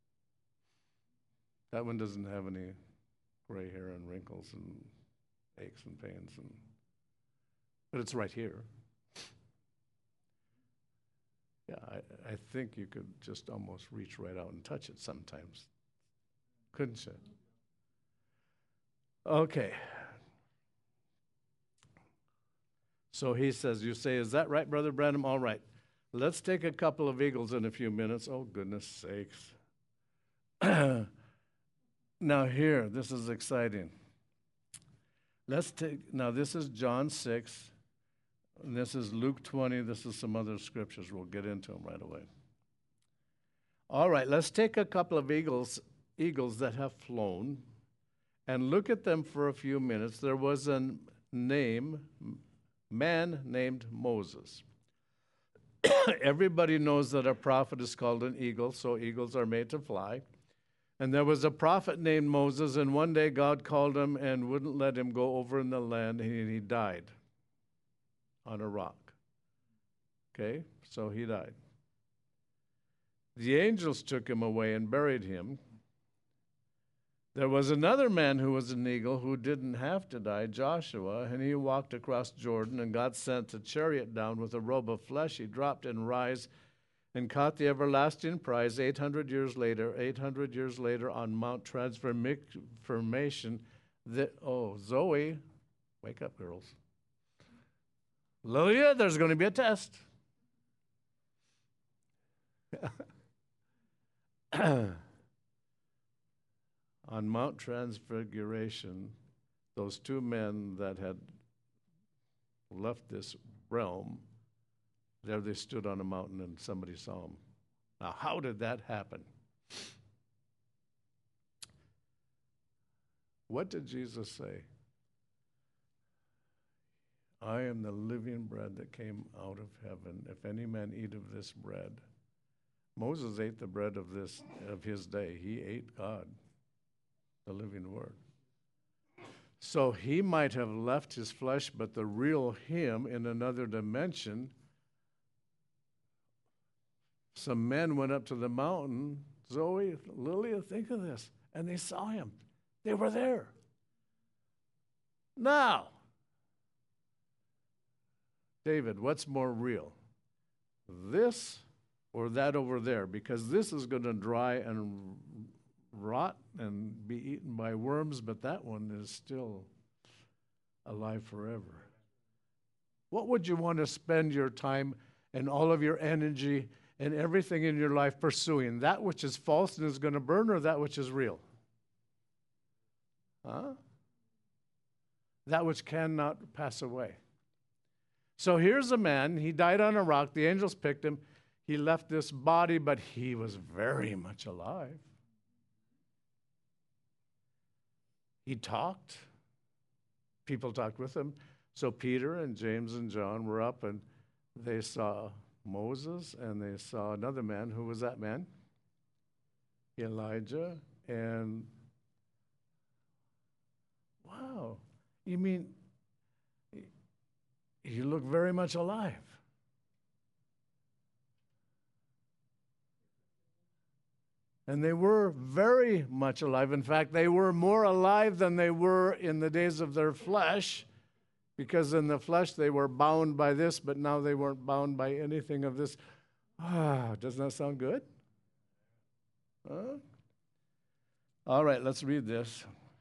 That one doesn't have any gray hair and wrinkles and aches and pains, but it's right here. Yeah, I think you could just almost reach right out and touch it sometimes. Couldn't you? Okay. So he says, you say, is that right, Brother Branham? All right. Let's take a couple of eagles in a few minutes. Oh, goodness sakes. Now here, this is exciting. Now this is John 6. And this is Luke 20. This is some other scriptures. We'll get into them right away. All right, let's take a couple of eagles that have flown, and look at them for a few minutes. There was a man named Moses. Everybody knows that a prophet is called an eagle, so eagles are made to fly. And there was a prophet named Moses, and one day God called him and wouldn't let him go over in the land, and he died on a rock. Okay, so he died. The angels took him away and buried him. There was another man who was an eagle who didn't have to die, Joshua, and he walked across Jordan, and God sent a chariot down with a robe of flesh. He dropped and rise and caught the everlasting prize 800 years later on Mount Transformation. Zoe, wake up, girls. Lilia, there's going to be a test. On Mount Transfiguration, those two men that had left this realm, there they stood on a mountain and somebody saw them. Now, how did that happen? What did Jesus say? I am the living bread that came out of heaven. If any man eat of this bread. Moses ate the bread of his day. He ate God, the living word. So he might have left his flesh, but the real him in another dimension. Some men went up to the mountain. Zoe, Lilia, think of this. And they saw him. They were there. Now, David, what's more real? This or that over there? Because this is going to dry and rot and be eaten by worms, but that one is still alive forever. What would you want to spend your time and all of your energy and everything in your life pursuing? That which is false and is going to burn, or that which is real? Huh? That which cannot pass away. So here's a man, he died on a rock, the angels picked him, He left this body, but he was very much alive. He talked. People talked with him. So Peter and James and John were up, and they saw Moses, and they saw another man. Who was that man? Elijah. And wow, you mean you look very much alive. And they were very much alive. In fact, they were more alive than they were in the days of their flesh, because in the flesh they were bound by this, but now they weren't bound by anything of this. Doesn't that sound good? Huh? All right, let's read this.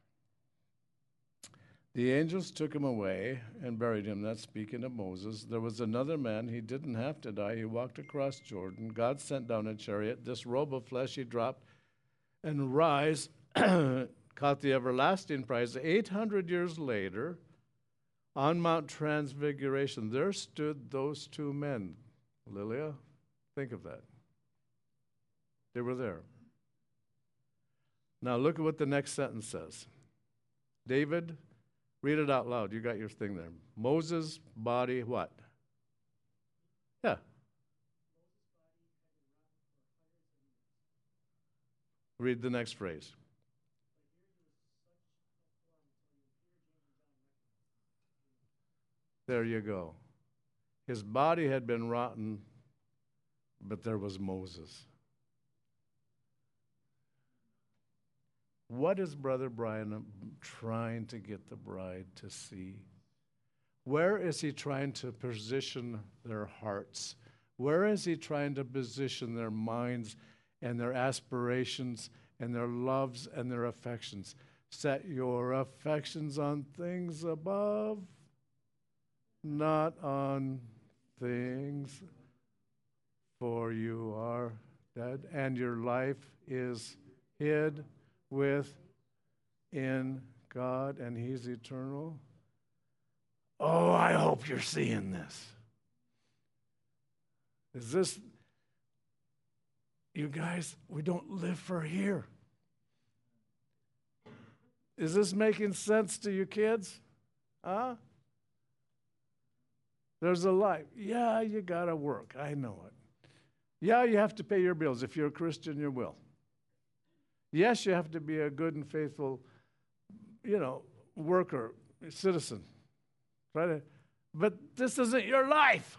The angels took him away and buried him. That's speaking of Moses. There was another man. He didn't have to die. He walked across Jordan. God sent down a chariot. This robe of flesh he dropped, and rise caught the everlasting prize. 800 years later, on Mount Transfiguration, there stood those two men. Lilia, think of that. They were there. Now look at what the next sentence says. David, read it out loud. You got your thing there. Moses' body, what? Yeah. Read the next phrase. There you go. His body had been rotten, but there was Moses. What is Brother Brian trying to get the bride to see? Where is he trying to position their hearts? Where is he trying to position their minds and their aspirations and their loves and their affections? Set your affections on things above, not on things, for you are dead, and your life is hid within God, and he's eternal. Oh, I hope you're seeing this. Is this, you guys, we don't live for here. Is this making sense to you kids? Huh? There's a life. Yeah, you got to work. I know it. Yeah, you have to pay your bills. If you're a Christian, you will. Yes, you have to be a good and faithful, worker, citizen. Right? But this isn't your life.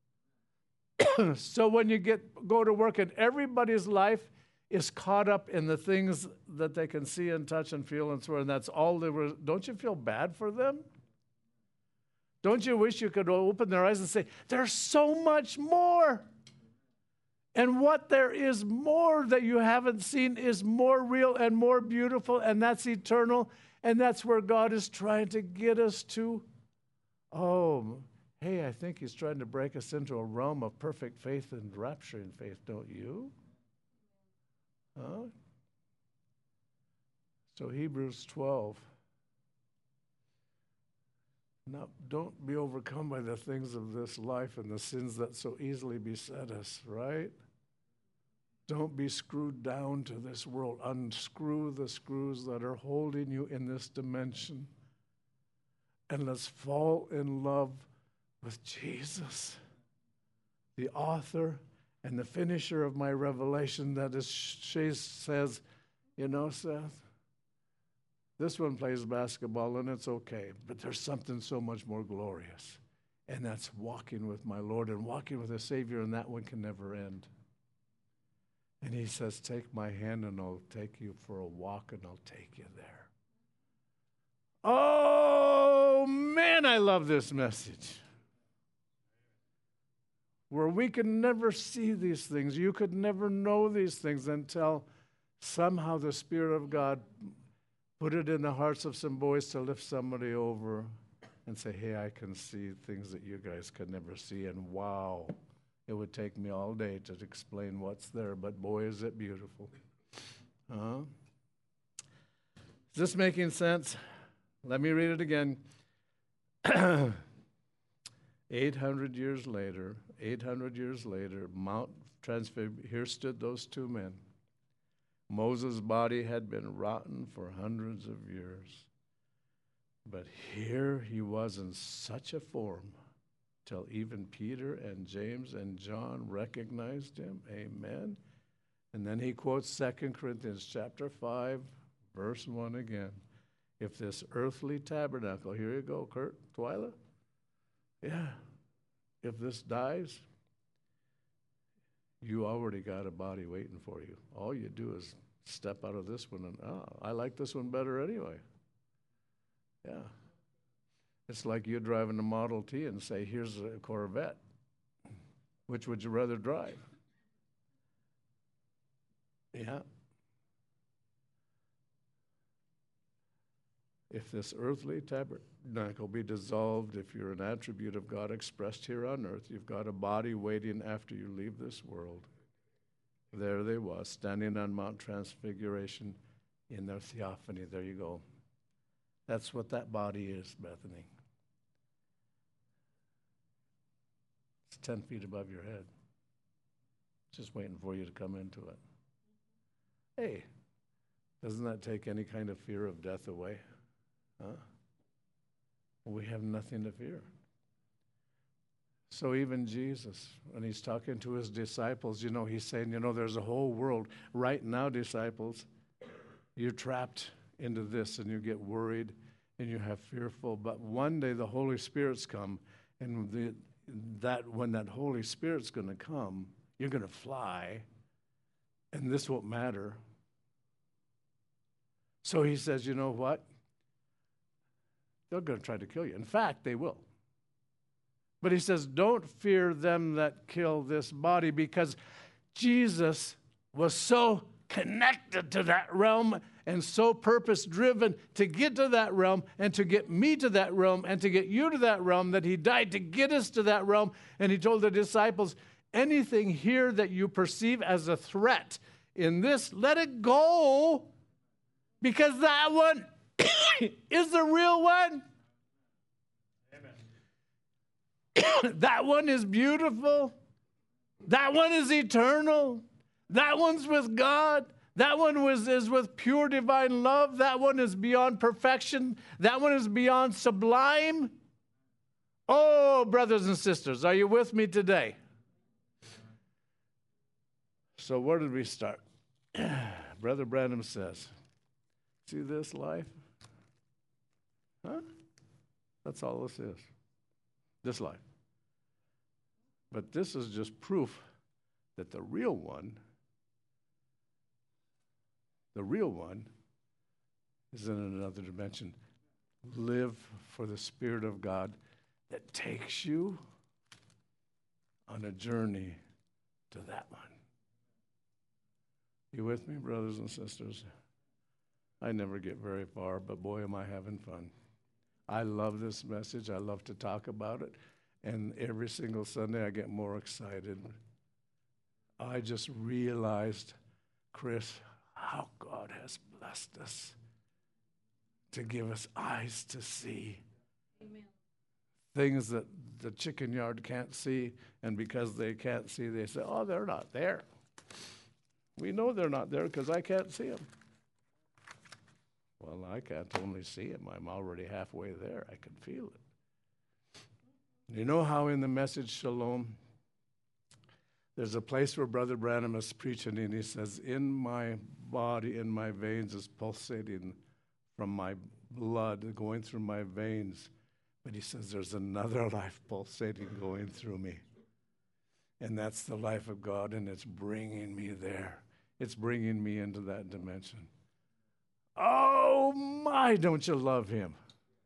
So when you go to work, and everybody's life is caught up in the things that they can see and touch and feel and swear, and that's all they were. Don't you feel bad for them? Don't you wish you could open their eyes and say, there's so much more? And what there is more that you haven't seen is more real and more beautiful, and that's eternal, and that's where God is trying to get us to. Oh, hey, I think he's trying to break us into a realm of perfect faith and rapturing faith, don't you? Huh? So Hebrews 12. Now, don't be overcome by the things of this life and the sins that so easily beset us, right? Don't be screwed down to this world. Unscrew the screws that are holding you in this dimension. And let's fall in love with Jesus, the author and the finisher of my revelation. That is, she says, Seth, this one plays basketball and it's okay, but there's something so much more glorious. And that's walking with my Lord and walking with a Savior, and that one can never end. And he says, take my hand and I'll take you for a walk and I'll take you there. Oh, man, I love this message. Where we can never see these things. You could never know these things until somehow the Spirit of God put it in the hearts of some boys to lift somebody over and say, hey, I can see things that you guys could never see. And wow, it would take me all day to explain what's there, but boy, is it beautiful. Is this making sense? Let me read it again. 800 years later, 800 years later, Mount Transfiguration, here stood those two men. Moses' body had been rotten for hundreds of years. But here he was in such a form till even Peter and James and John recognized him. Amen. And then he quotes 2 Corinthians chapter 5, verse 1 again. If this earthly tabernacle, here you go, Kurt, Twyla. Yeah. If this dies, you already got a body waiting for you. All you do is step out of this one and, I like this one better anyway. Yeah. It's like you driving a Model T and say, here's a Corvette. Which would you rather drive? Yeah. If this earthly tabernacle be dissolved, if you're an attribute of God expressed here on earth, you've got a body waiting after you leave this world. There they was, standing on Mount Transfiguration in their theophany. There you go. That's what that body is, Bethany. It's 10 feet above your head. Just waiting for you to come into it. Hey, doesn't that take any kind of fear of death away? Huh? We have nothing to fear. So even Jesus, when he's talking to his disciples, he's saying, there's a whole world. Right now, disciples, you're trapped into this and you get worried and you have fearful. But one day the Holy Spirit's come, and when that Holy Spirit's going to come, you're going to fly, and this won't matter. So he says, you know what? They're going to try to kill you. In fact, they will. But he says, don't fear them that kill this body, because Jesus was so connected to that realm and so purpose-driven to get to that realm and to get me to that realm and to get you to that realm that he died to get us to that realm. And he told the disciples, anything here that you perceive as a threat in this, let it go, because that one is the real one. Amen. That one is beautiful. That one is eternal. That one's with God. That one is with pure divine love. That one is beyond perfection. That one is beyond sublime. Oh, brothers and sisters, are you with me today? So where did we start? Brother Branham says, see this life? Huh? That's all this is. This life. But this is just proof that the real one is in another dimension. Live for the Spirit of God that takes you on a journey to that one. You with me, brothers and sisters? I never get very far, but boy, am I having fun. I love this message. I love to talk about it. And every single Sunday I get more excited. I just realized, Chris, how God has blessed us to give us eyes to see. Amen. Things that the chicken yard can't see, and because they can't see, they say, oh, they're not there. We know they're not there because I can't see them. Well, I can't only see them. I'm already halfway there. I can feel it. You know how in the message Shalom, there's a place where Brother Branham is preaching, and he says, in my body, in my veins is pulsating from my blood going through my veins. But he says, there's another life pulsating going through me. And that's the life of God, and it's bringing me there. It's bringing me into that dimension. Oh, my, don't you love him?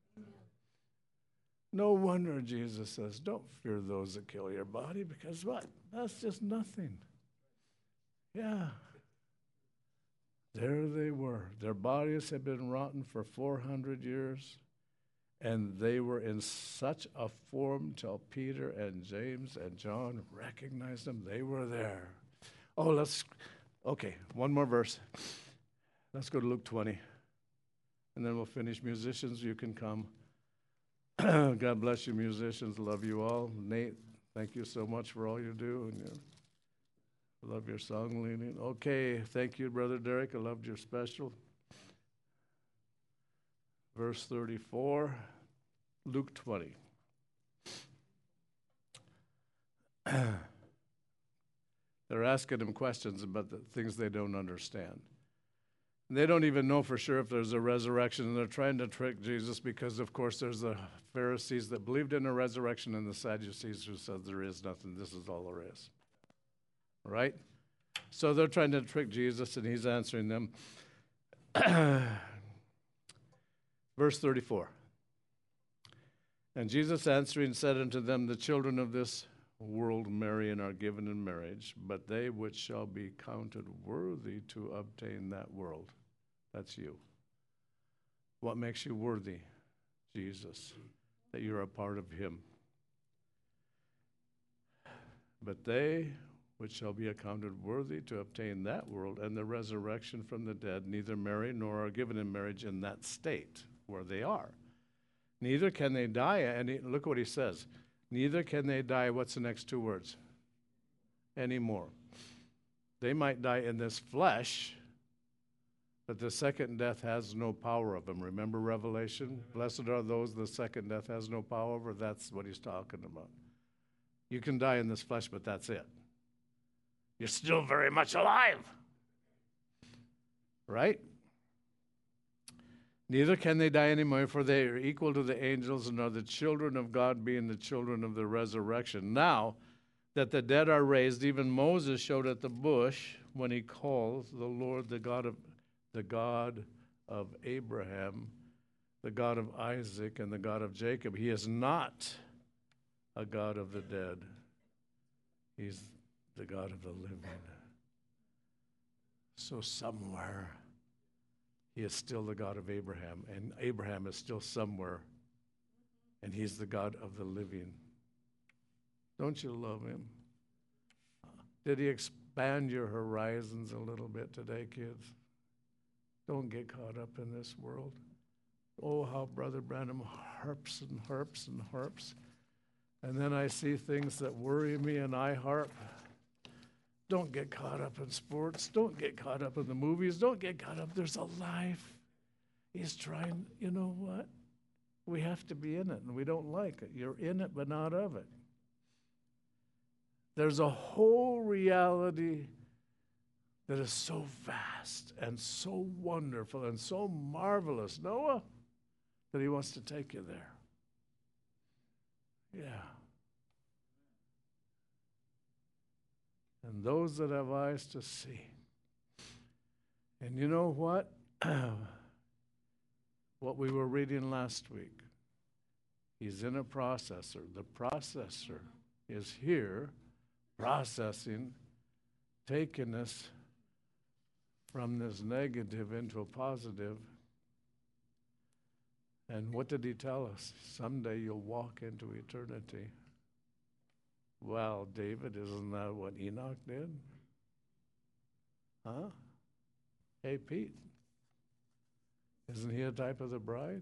No wonder Jesus says, don't fear those that kill your body, because what? That's just nothing. Yeah. There they were. Their bodies had been rotten for 400 years, and they were in such a form till Peter and James and John recognized them. They were there. Oh, okay, one more verse. Let's go to Luke 20, and then we'll finish. Musicians, you can come. God bless you, musicians. Love you all. Nate, Thank you so much for all you do. And I love your song leading. Okay, thank you, Brother Derek. I loved your special. Verse 34, Luke 20. They're asking him questions about the things they don't understand. They don't even know for sure if there's a resurrection, and they're trying to trick Jesus because, of course, there's the Pharisees that believed in a resurrection and the Sadducees who said there is nothing. This is all there is. Right? So they're trying to trick Jesus, and he's answering them. Verse 34. And Jesus answering said unto them, the children of this world marry and are given in marriage, but they which shall be counted worthy to obtain that world. That's you. What makes you worthy? Jesus, that you're a part of him. But they which shall be accounted worthy to obtain that world and the resurrection from the dead neither marry nor are given in marriage in that state where they are. Neither can they die, and look what he says. Neither can they die, what's the next two words? Anymore. They might die in this flesh, but the second death has no power of them. Remember Revelation? Blessed are those the second death has no power over. That's what he's talking about. You can die in this flesh, but that's it. You're still very much alive. Right? Neither can they die anymore, for they are equal to the angels and are the children of God, being the children of the resurrection. Now that the dead are raised, even Moses showed at the bush when he called the Lord the God of Abraham, the God of Isaac, and the God of Jacob. He is not a God of the dead. He's the God of the living. So somewhere, he is still the God of Abraham, and Abraham is still somewhere, and he's the God of the living. Don't you love him? Did he expand your horizons a little bit today, kids? Don't get caught up in this world. Oh, how Brother Branham harps and harps and harps. And then I see things that worry me, and I harp. Don't get caught up in sports. Don't get caught up in the movies. Don't get caught up. There's a life. He's trying, you know what? We have to be in it, and we don't like it. You're in it, but not of it. There's a whole reality that is so vast and so wonderful and so marvelous, Noah, that he wants to take you there. Yeah. And those that have eyes to see. And you know what? What we were reading last week. He's in a processor. The processor is here processing, taking us from this negative into a positive. And what did he tell us? Someday you'll walk into eternity. Well, David, isn't that what Enoch did? Huh? Hey, Pete, isn't he a type of the bride?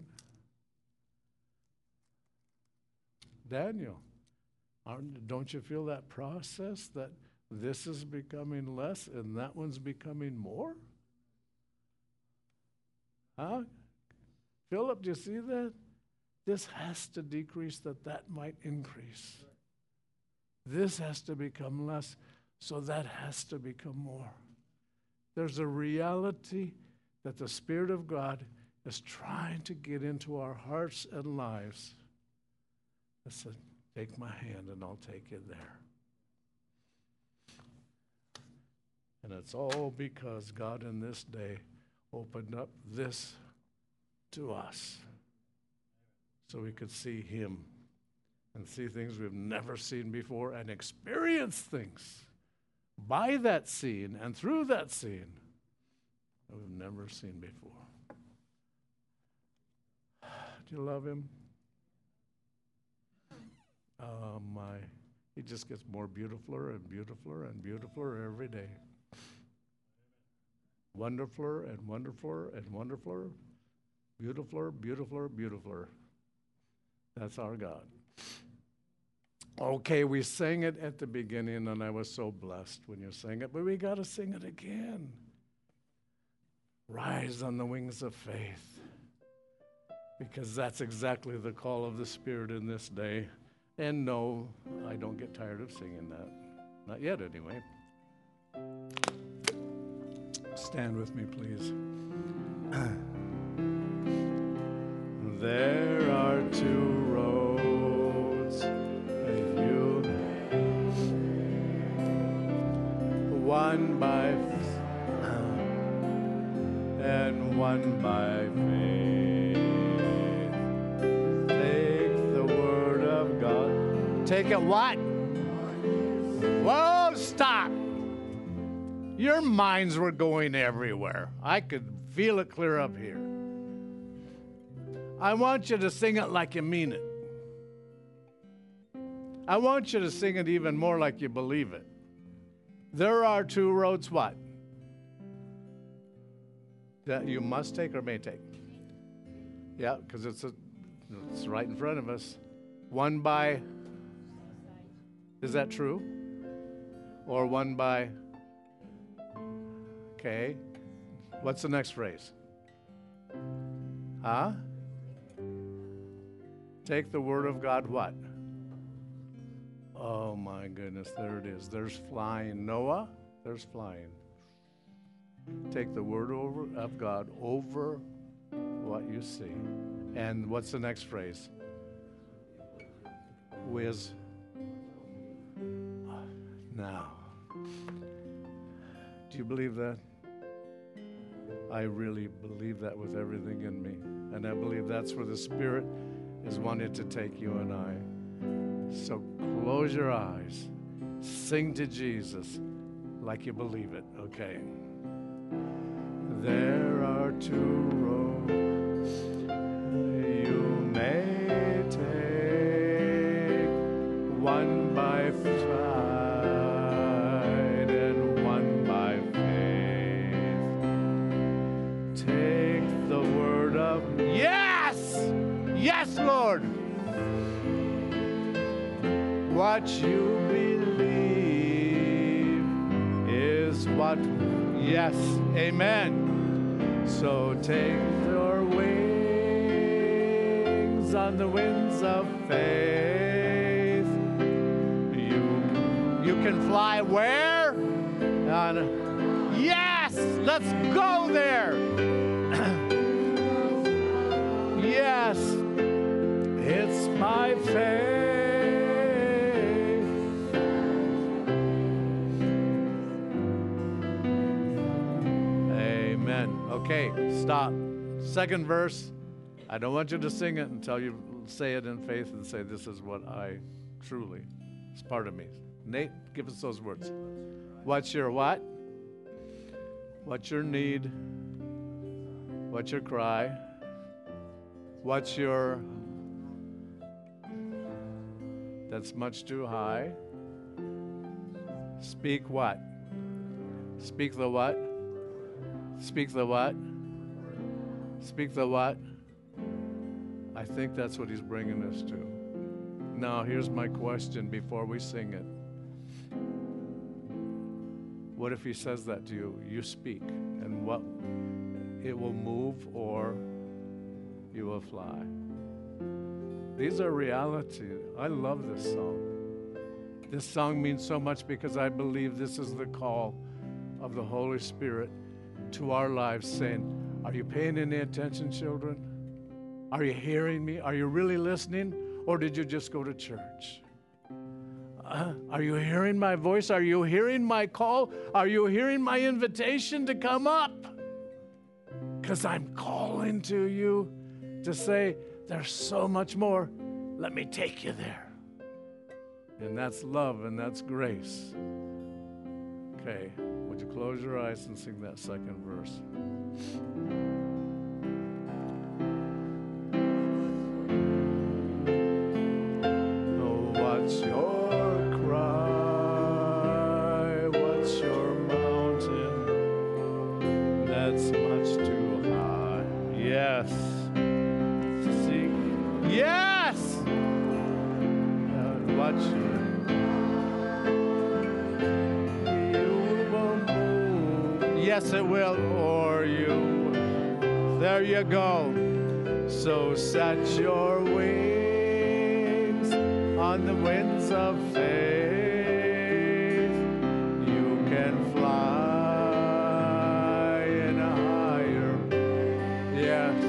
Daniel, don't you feel that process that this is becoming less and that one's becoming more? Huh? Philip, do you see that? This has to decrease that that might increase. This has to become less, so that has to become more. There's a reality that the Spirit of God is trying to get into our hearts and lives. I said, take my hand and I'll take you there. And it's all because God in this day opened up this to us so we could see him and see things we've never seen before and experience things by that scene and through that scene that we've never seen before. Do you love him? Oh my, he just gets more beautifuler and beautifuler and beautifuler every day. Wonderfuler and wonderfuler and wonderfuler. Beautifuler, beautifuler, beautifuler. That's our God. Okay, we sang it at the beginning, and I was so blessed when you sang it, but we got to sing it again. Rise on the wings of faith, because that's exactly the call of the Spirit in this day. And no, I don't get tired of singing that. Not yet, anyway. Stand with me, please. There are two roads, one by and one by faith. Take the word of God. Take it what? Whoa, stop. Your minds were going everywhere. I could feel it clear up here. I want you to sing it like you mean it. I want you to sing it even more like you believe it. There are two roads, what? That you must take or may take. Yeah, because it's right in front of us. One by, is that true? Or one by, okay. What's the next phrase? Huh? Take the word of God, what? Oh my goodness, there it is. There's flying. Noah, there's flying. Take the word of God over what you see. And what's the next phrase? Whiz. Now, do you believe that? I really believe that with everything in me. And I believe that's where the Spirit is wanting to take you and I. So close your eyes. Sing to Jesus like you believe it, okay? There are two roads you may take, one by sight and one by faith. Take the word of yes! Yes, Lord! What you believe is what, yes, amen. So take your wings on the winds of faith. You can fly where? Yes, let's go there. Yes, it's my faith. Okay, stop. Second verse. I don't want you to sing it until you say it in faith and say, this is what I truly, it's part of me. Nate, give us those words. What's your what? What's your need? What's your cry? What's your, that's much too high? Speak what? Speak the what? Speak the what? Speak the what? I think that's what he's bringing us to. Now, here's my question before we sing it. What if he says that to you? You speak, and what? It will move or you will fly. These are reality. I love this song. This song means so much because I believe this is the call of the Holy Spirit to our lives, saying, are you paying any attention, children? Are you hearing me? Are you really listening? Or did you just go to church? Are you hearing my voice? Are you hearing my call? Are you hearing my invitation to come up? Because I'm calling to you to say, there's so much more. Let me take you there. And that's love and that's grace. Okay. Would you close your eyes and sing that second verse? Oh, what's your cry? What's your mountain? That's much too high. Yes. See? Yes! And what's your Yes, it will, or you. There you go. So set your wings on the winds of faith. You can fly in a higher. Yes.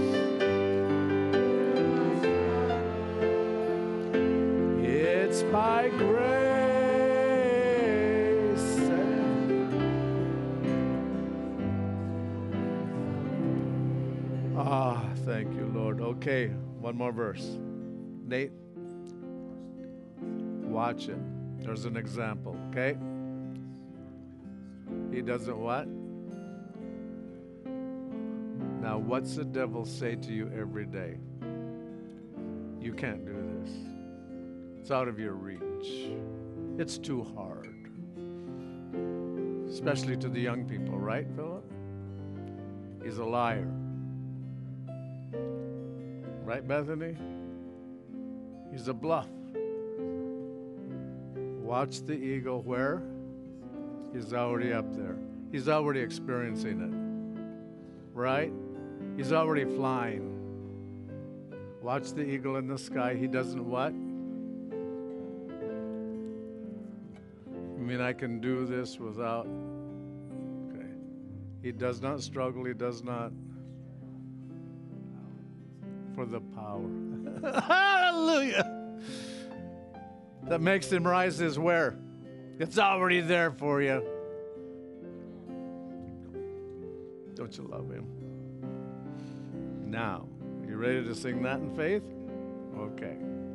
It's by grace. Thank you, Lord. Okay, one more verse. Nate, watch it. There's an example, okay? He doesn't what? Now, what's the devil say to you every day? You can't do this. It's out of your reach. It's too hard. Especially to the young people, right, Philip? He's a liar. Right, Bethany? He's a bluff. Watch the eagle where? He's already up there. He's already experiencing it. Right? He's already flying. Watch the eagle in the sky. He doesn't what? I mean, I can do this without. Okay. He does not struggle. He does not. For the power. Hallelujah. That makes him rise is where? It's already there for you. Don't you love him? Now, you ready to sing that in faith? Okay.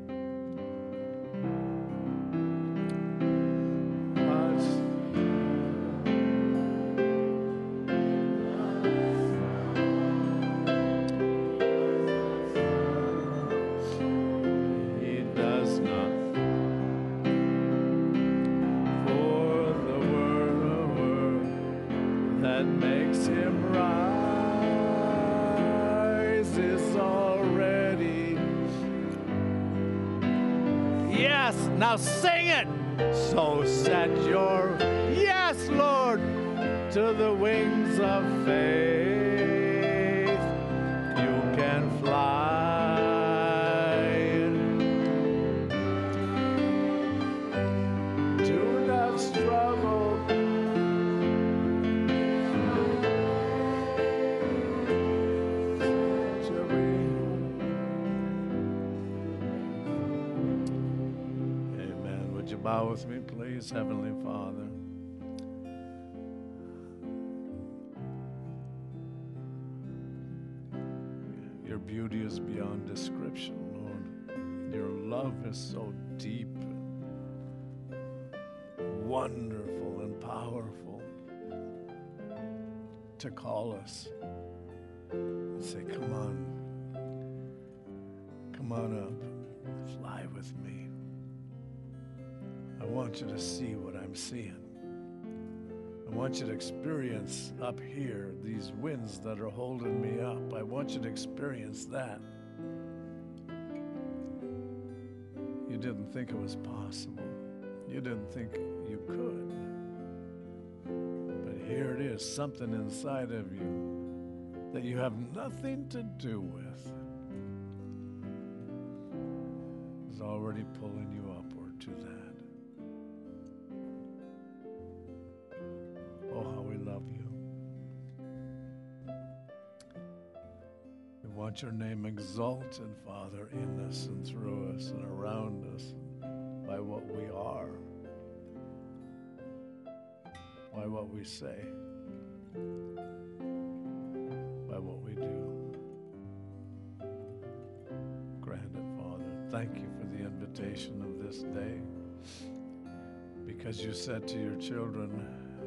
Now sing it. So set your yes, Lord, to the wings of faith. You can fly. Do not struggle. Bow with me, please, Heavenly Father. Your beauty is beyond description, Lord. Your love is so deep, and wonderful, and powerful to call us and say, come on up, fly with me. I want you to see what I'm seeing. I want you to experience up here these winds that are holding me up. I want you to experience that. You didn't think it was possible. You didn't think you could. But here it is, something inside of you that you have nothing to do with is already pulling you upward to that. Oh, how we love you. We want your name exalted, Father, in us and through us and around us by what we are, by what we say, by what we do. Grant it, Father. Thank you for the invitation of this day, because you said to your children,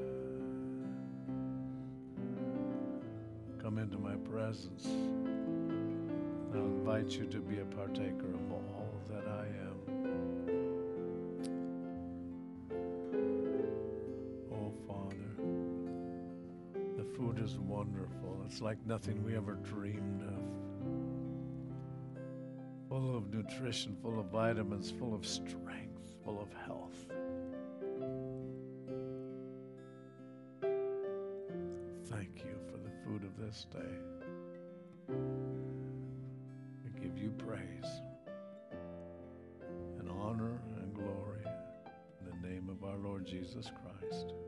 come into my presence. I'll invite you to be a partaker of all that I am. Oh, Father, the food is wonderful. It's like nothing we ever dreamed of. Full of nutrition, full of vitamins, full of strength, full of health. thank you for the food of this day. We give you praise and honor and glory in the name of our Lord Jesus Christ.